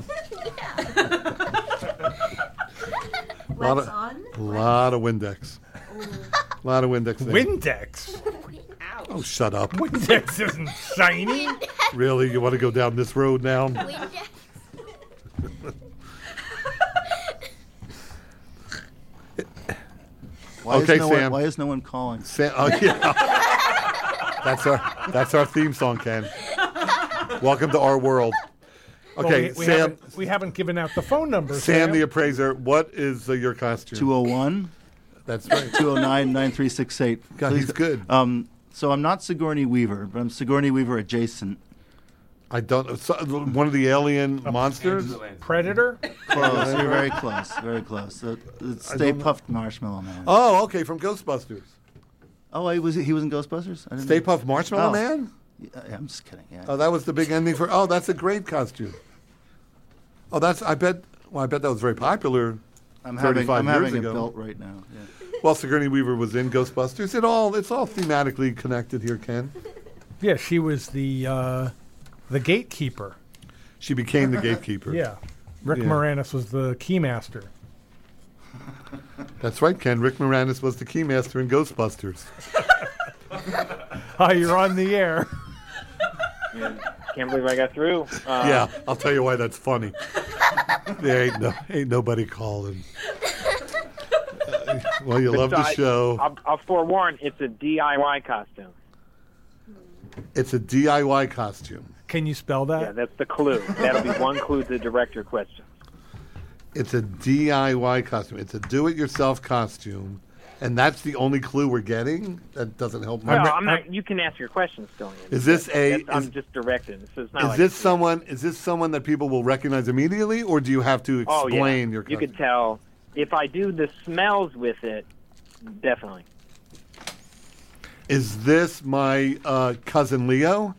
lot Wax of, on? lot of Windex. A lot of Windex. there. Windex. Oh, shut up. Windex isn't shiny. Really? You want to go down this road now? Why Okay, is no Sam. One, why is no one calling? Sam, oh yeah. that's our that's our theme song, Ken. Welcome to our world. Well, Okay, we, we Sam. Haven't, we haven't given out the phone number. Sam, the appraiser. What is uh, your costume? two oh one That's right. two oh nine nine three six eight. God, he's good. Um, so I'm not Sigourney Weaver, but I'm Sigourney Weaver adjacent. I don't know. So, one of the alien monsters? Predator? Close. You're very close. Very close. Uh, it's I Stay don't know. Puffed Marshmallow Man. Oh, okay, from Ghostbusters. Oh, he was he was in Ghostbusters? I didn't Stay know. Puft Marshmallow Oh. Man? Yeah, I'm just kidding. Yeah. Oh, that was the big ending for. Oh, that's a great costume. Oh, that's. I bet. Well, I bet that was very popular. I'm having thirty-five I'm years having ago. a belt right now. Yeah. Well, Sigourney Weaver was in Ghostbusters. It all. It's all thematically connected here, Ken. Yeah, she was the uh, the gatekeeper. She became the gatekeeper. Yeah. Rick Yeah. Moranis was the keymaster. That's right, Ken. Rick Moranis was the keymaster in Ghostbusters. Hi, you're on the air. Can't believe I got through. Uh, yeah, I'll tell you why that's funny. There ain't no, ain't nobody calling. Uh, well, you love the besides- show. I'll, I'll forewarn, it's a D I Y costume. It's a D I Y costume. Can you spell that? Yeah, that's the clue. That'll be one clue to the director question. It's a D I Y costume. It's a do-it-yourself costume, and that's the only clue we're getting. That doesn't help No, much. I'm not. You can ask your questions still. Ian. Is this a? That's- I'm Is, just directing. So it's not is like this someone? Is this someone that people will recognize immediately, or do you have to Oh explain yeah, your you costume? could tell if I do the smells with it. Definitely. Is this my uh, cousin Leo?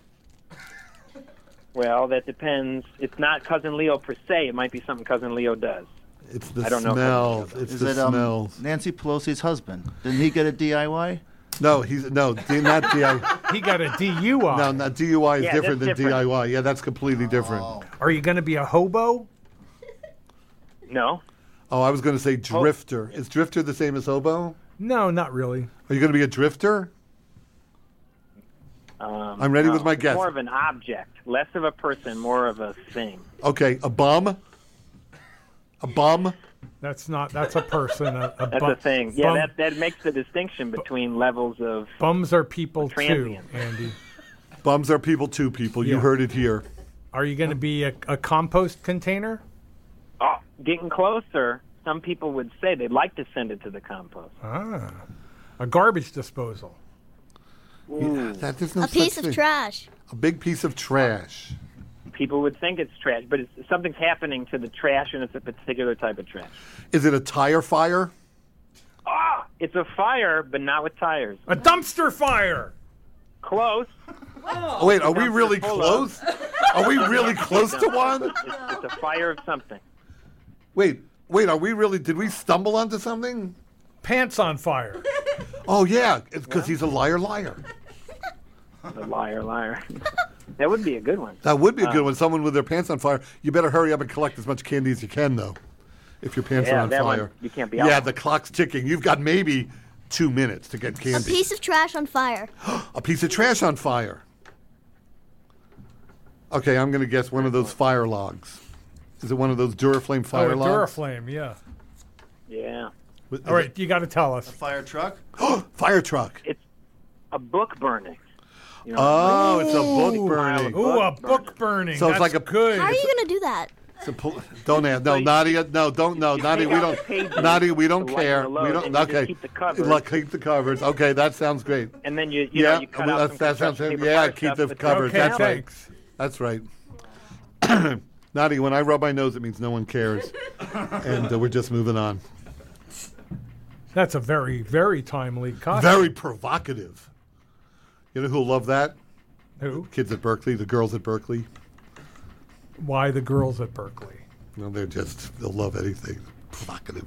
Well, that depends. It's not Cousin Leo per se. It might be something Cousin Leo does. It's the I don't know. smells. It's Is the it um, smells. Nancy Pelosi's husband? Didn't he get a D I Y? No, he's no, D, not D I Y. He got a D U I. No, not D U I is Yeah, different that's than different. D I Y. Yeah, that's completely different. Are you going to be a hobo? No. Oh, I was going to say drifter. Is drifter the same as hobo? No, not really. Are you going to be a drifter? Um, I'm ready no, with my it's guess. More of an object, less of a person, more of a thing. Okay, a bum. A bum. That's not. That's a person. A, a That's bum, a thing. Yeah, bum- that that makes the distinction between levels of. Bums are people too, Transient. Andy. Bums are people too, people. You Yeah. heard it here. Are you going to be a, a compost container? Oh, getting closer. Some people would say they'd like to send it to the compost. Ah, a garbage disposal. Yeah, that, there's no A piece such of thing. trash. A big piece of trash. People would think it's trash, but it's, something's happening to the trash, and it's a particular type of trash. Is it a tire fire? Ah, it's a fire, but not with tires. A dumpster fire. Close. Oh, wait, are we Dumpster really full close? Are we really close to one? It's, it's a fire of something. Wait, wait, are we really? Did we stumble onto something? Pants on fire. Oh yeah, it's because he's a liar, liar. The liar, liar. That would be a good one. That would be a Uh, good one. Someone with their pants on fire. You better hurry up and collect as much candy as you can, though. If your pants Yeah, are on that one, fire, you can't be Yeah, out. the clock's ticking. You've got maybe two minutes to get A candy. piece of trash on fire. A piece of trash on fire. Okay, I'm going to guess one of those fire logs. Is it one of those Duraflame fire oh, a logs? Duraflame. Yeah. Yeah. With- All right, you got to tell us. Fire truck? Fire truck. It's a book burning. You know, Oh, it's a book Ooh. burning. Ooh, a book burning. So it's That's like a- good. How are you going to do that? It's a pol- don't ask. No, Nadia. No, don't. No, Nadia. We don't. Nadia, we don't to lighten care. the We load, don't. and you just Okay. keep the covers. Look, keep the covers. Okay, that sounds great. And then you, you yeah, know, you cut well, out that's, some that sounds. construction paper Yeah, fire keep stuff, the but covers. Okay, That's thanks. right. That's right. Nadia, when I rub my nose, it means no one cares, and uh, we're just moving on. That's a very, very timely costume. Very provocative. You know who'll love that? Who? Kids at Berkeley, the girls at Berkeley. Why the girls at Berkeley? Well, they're just, they'll love anything provocative.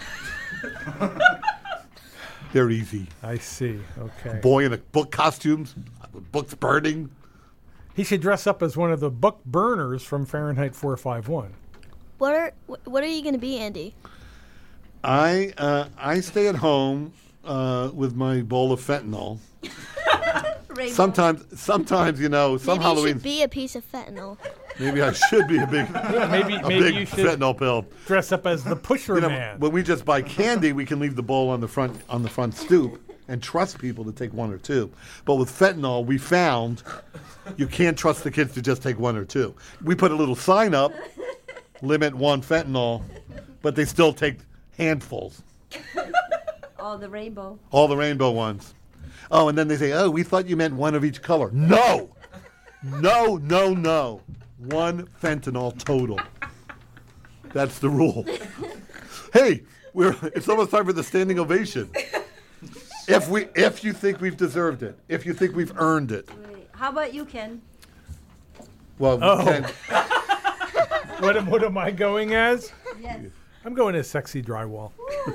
They're easy. I see. Okay. Boy in a book costumes, books burning. He should dress up as one of the book burners from Fahrenheit four fifty-one. What are wh- What are you going to be, Andy? I uh, I stay at home uh, with my bowl of fentanyl. sometimes, sometimes you know, some Maybe Halloween. you should be a piece of fentanyl. Maybe I should be a big, Yeah, maybe a maybe big you should fentanyl pill. dress up as the pusher You know, man. when we just buy candy, we can leave the bowl on the front on the front stoop and trust people to take one or two. But with fentanyl, we found you can't trust the kids to just take one or two. We put a little sign up, limit one fentanyl, but they still take handfuls, Oh, the rainbow. all the rainbow ones. Oh, and then they say, "Oh, we thought you meant one of each color." No, no, no, no. One fentanyl total. That's the rule. Hey, we're it's almost time for the standing ovation. If we, if you think we've deserved it, if you think we've earned it, Wait, how about you, Ken? well, we Oh. can. what, am, what am I going as? Yes. I'm going as sexy drywall.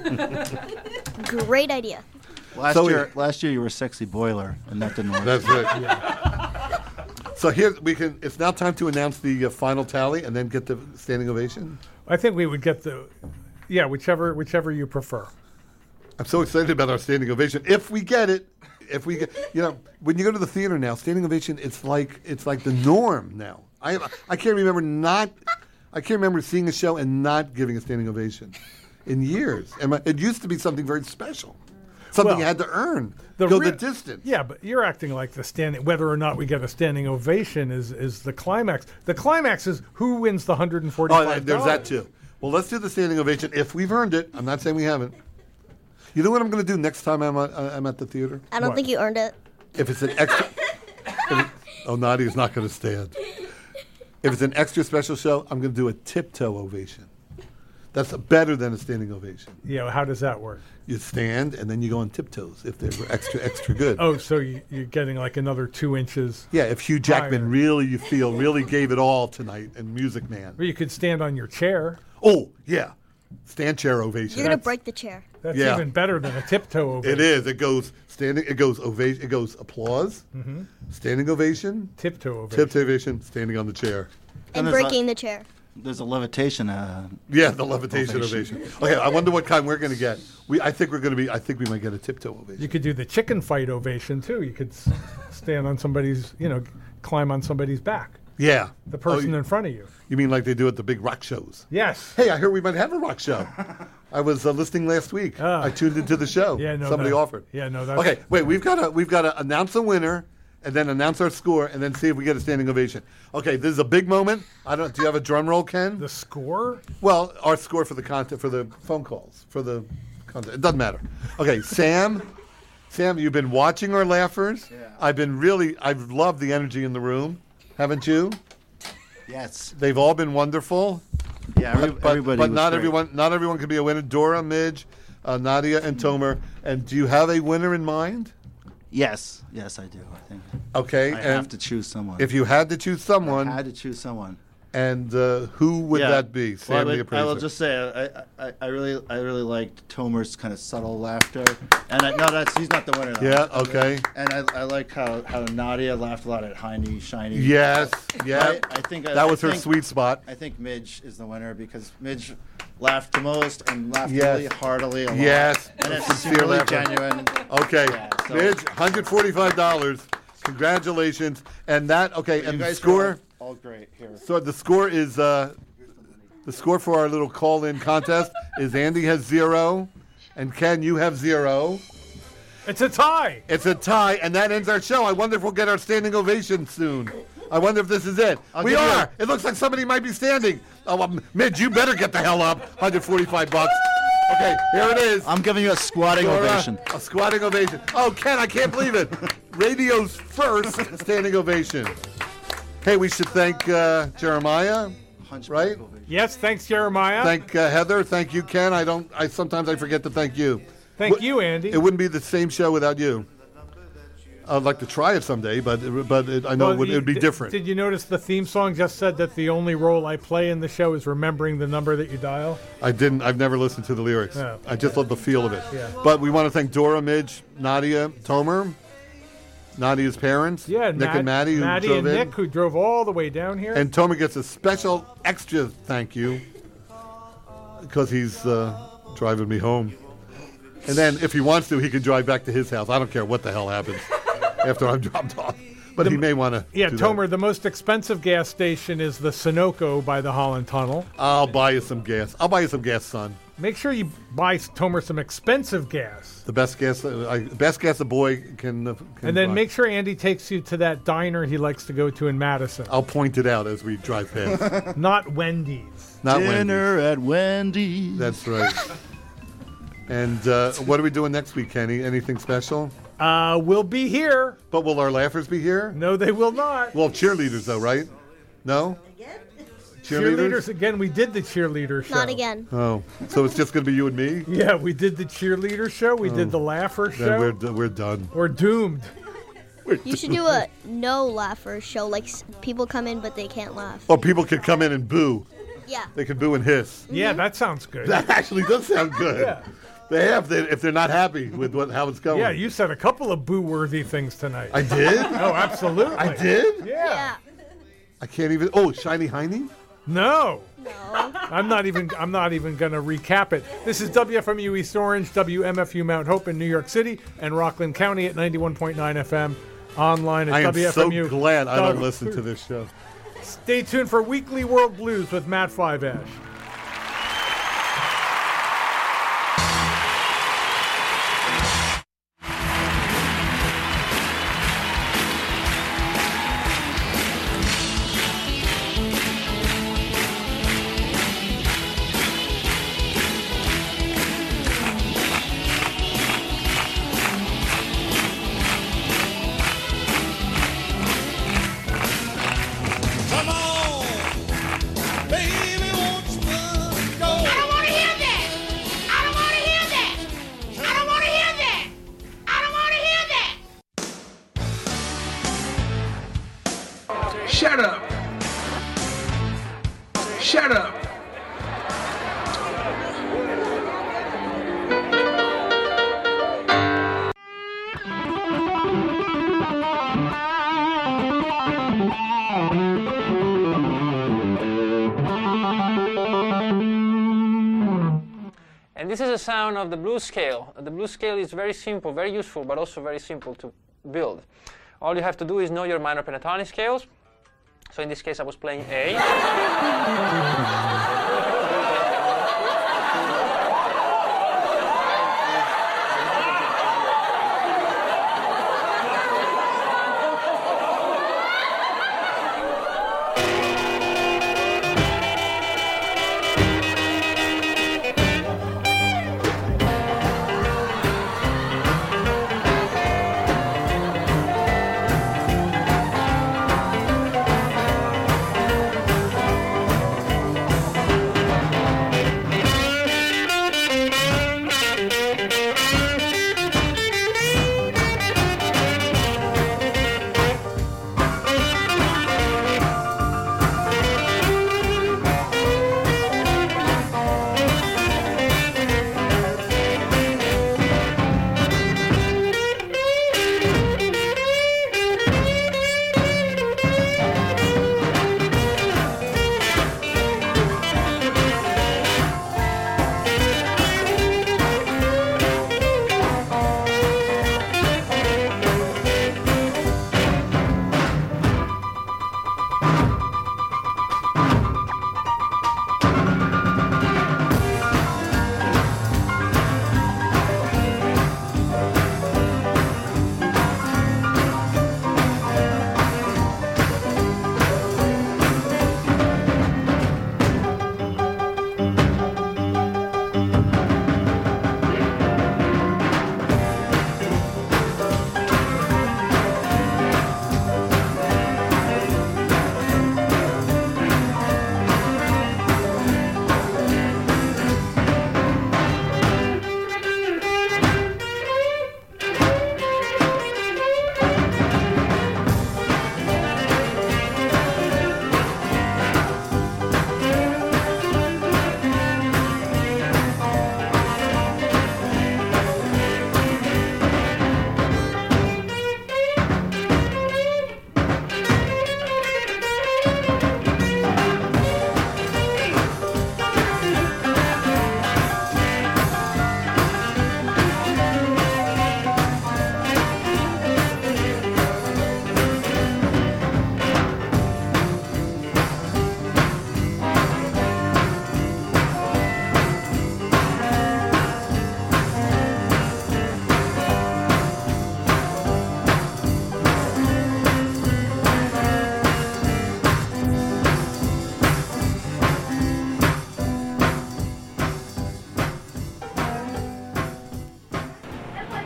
Great idea. Last So we- year, last year you were sexy boiler, and that didn't work. That's it. So here we can. It's now time to announce the uh, final tally and then get the standing ovation. I think we would get the, yeah, whichever whichever you prefer. I'm so excited about our standing ovation. If we get it, if we get, you know, when you go to the theater now, standing ovation, it's like it's like the norm now. I I can't remember not, I can't remember seeing a show and not giving a standing ovation in years. And my, it used to be something very special, something Well, you had to earn, the go rea- the distance. Yeah, but you're acting like the standing. Whether or not we get a standing ovation is is the climax. The climax is who wins the one hundred forty-five. Oh, there's that too. Well, let's do the standing ovation if we've earned it. I'm not saying we haven't. You know what I'm going to do next time I'm at, uh, I'm at the theater? I don't What? think you earned it. If it's an extra, if it, oh, Nadia's not going to stand. If it's an extra special show, I'm going to do a tiptoe ovation. That's better than a standing ovation. Yeah, how does that work? You stand and then you go on tiptoes if they were extra, extra good. Oh, so you, you're getting like another two inches. Yeah, if Hugh Jackman higher. really, you feel, really gave it all tonight in Music Man. Or you could stand on your chair. Oh, yeah. Stand chair ovation. You're going to break the chair. That's Yeah. even better than a tiptoe ovation. It is. It goes standing. It goes ovation. It goes applause, Mm-hmm. standing ovation, Tiptoe ovation. tiptoe ovation, standing on the chair. And there's a- breaking the chair. There's a levitation. Uh, Yeah, the levitation ovation. Okay, I wonder what kind we're going to get. We, I think we're going to be. I think we might get a tiptoe ovation. You could do the chicken fight ovation too. You could s- stand on somebody's, you know, climb on somebody's back. Yeah, The person Oh, in front of you. you mean like they do at the big rock shows? Yes. Hey, I heard we might have a rock show. I was uh, listening last week. Ah. I tuned into the show. Yeah, no, Somebody that- offered. yeah, no, that's- Okay, wait. We've got to. We've got to announce a winner, and then announce our score, and then see if we get a standing ovation. Okay, this is a big moment. I don't. Do you have a drum roll, Ken? The score? Well, our score for the content for the phone calls for the content. It doesn't matter. Okay, Sam. Sam, you've been watching our laughers. Yeah. I've been really. I've loved the energy in the room. Haven't you? yes. They've all been wonderful. Yeah. Every, But, but, everybody. but was not great. everyone. Not everyone can be a winner. Dora, Midge, uh, Nadia, and Tomer. And do you have a winner in mind? Yes. Yes, I do. I think. Okay, I and have to choose someone. if you had to choose someone, I had to choose someone. and uh, who would Yeah. that be? Sam Well, I, the would, I appraiser. will just say I, I, I really I really liked Tomer's kind of subtle laughter, and I, no, that's he's not the winner. Though. Yeah, okay. And I, I like how, how Nadia laughed a lot at Heiny Shiny. Yes, yeah. I, I think I, that I was her think- sweet spot. I think Midge is the winner because Midge laughed the most and laughed Yes. really heartily a lot. Yes, and a it's sincere really laughter. genuine. Okay, Yeah, so- Midge, one hundred forty-five dollars. Congratulations. And that, okay, You and the guys score, are all, all great here. so the score is, uh, the score for our little call-in contest is Andy has zero, and Ken, you have zero. It's a tie. It's a tie, and that ends our show. I wonder if we'll get our standing ovation soon. I wonder if this is it. I'll we give you are. a- It looks like somebody might be standing. Oh, um, Midge, you better get the hell up. one hundred forty-five bucks. Okay, here it is. I'm giving you a squatting Dora, ovation. A squatting ovation. Oh, Ken, I can't believe it. Radio's first standing ovation. Hey, we should thank uh, Jeremiah, right? Yes, thanks, Jeremiah. Thank uh, Heather. Thank you, Ken. I don't. I sometimes I forget to thank you. Thank Wh- you, Andy. It wouldn't be the same show without you. I'd like to try it someday, but but it, I know Well, it would, you- it would be d- different. Did you notice the theme song just said that the only role I play in the show is remembering the number that you dial? I didn't. I've never listened to the lyrics. Oh, I just love the feel of it. Yeah. But we want to thank Dora, Midge, Nadia, Tomer, Nadia's parents, Yeah, Nick Matt- and Maddie, who Maddie drove and in. Nick, who drove all the way down here. And Tomer gets a special extra thank you because he's uh, driving me home. And then if he wants to, he can drive back to his house. I don't care what the hell happens after I'm dropped off. But he may want to. yeah, do Tomer, that. the most expensive gas station is the Sunoco by the Holland Tunnel. I'll buy you some gas. I'll buy you some gas, son. Make sure you buy Tomer some expensive gas. The best gas, uh, I, best gas a boy can. Uh, can And then buy. make sure Andy takes you to that diner he likes to go to in Madison. I'll point it out as we drive past. Not Wendy's. Not Dinner at Wendy's. That's right. And uh, what are we doing next week, Kenny? Anything special? Uh, we'll be here. But will our laughers be here? No, they will not. Well, cheerleaders, though, right? No? Cheerleaders again. We did the cheerleader show. Not again. Oh, so it's just going to be you and me? Yeah, we did the cheerleader show. We did Oh. the laugher Then show. we're, d- we're done. We're doomed. You should do a no laugher show. Like s- people come in but they can't laugh. Or people could come in and boo. Yeah. They could boo and hiss. Yeah, that sounds good. That actually does sound good. Yeah. They have, they, if they're not happy with what how it's going. Yeah, you said a couple of boo-worthy things tonight. I did? Oh, absolutely. I did? Yeah. I can't even. Oh, Shiny Heine? No. No. I'm not even. I'm not even going to recap it. This is W F M U East Orange, W M F U Mount Hope in New York City, and Rockland County at ninety-one point nine F M. Online at I am W F M U. so glad I don't dot- listen to this show. Stay tuned for Weekly World Blues with Matt Five Ash. Come on, baby, won't you go? I don't want to hear that. I don't want to hear that. I don't want to hear that. I don't want to hear that. Shut up. Shut up. And this is the sound of the blues scale. The blues scale is very simple, very useful, but also very simple to build. All you have to do is know your minor pentatonic scales. So in this case, I was playing A.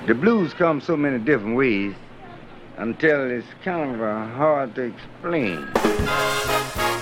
The blues come so many different ways until it's kind of uh, hard to explain.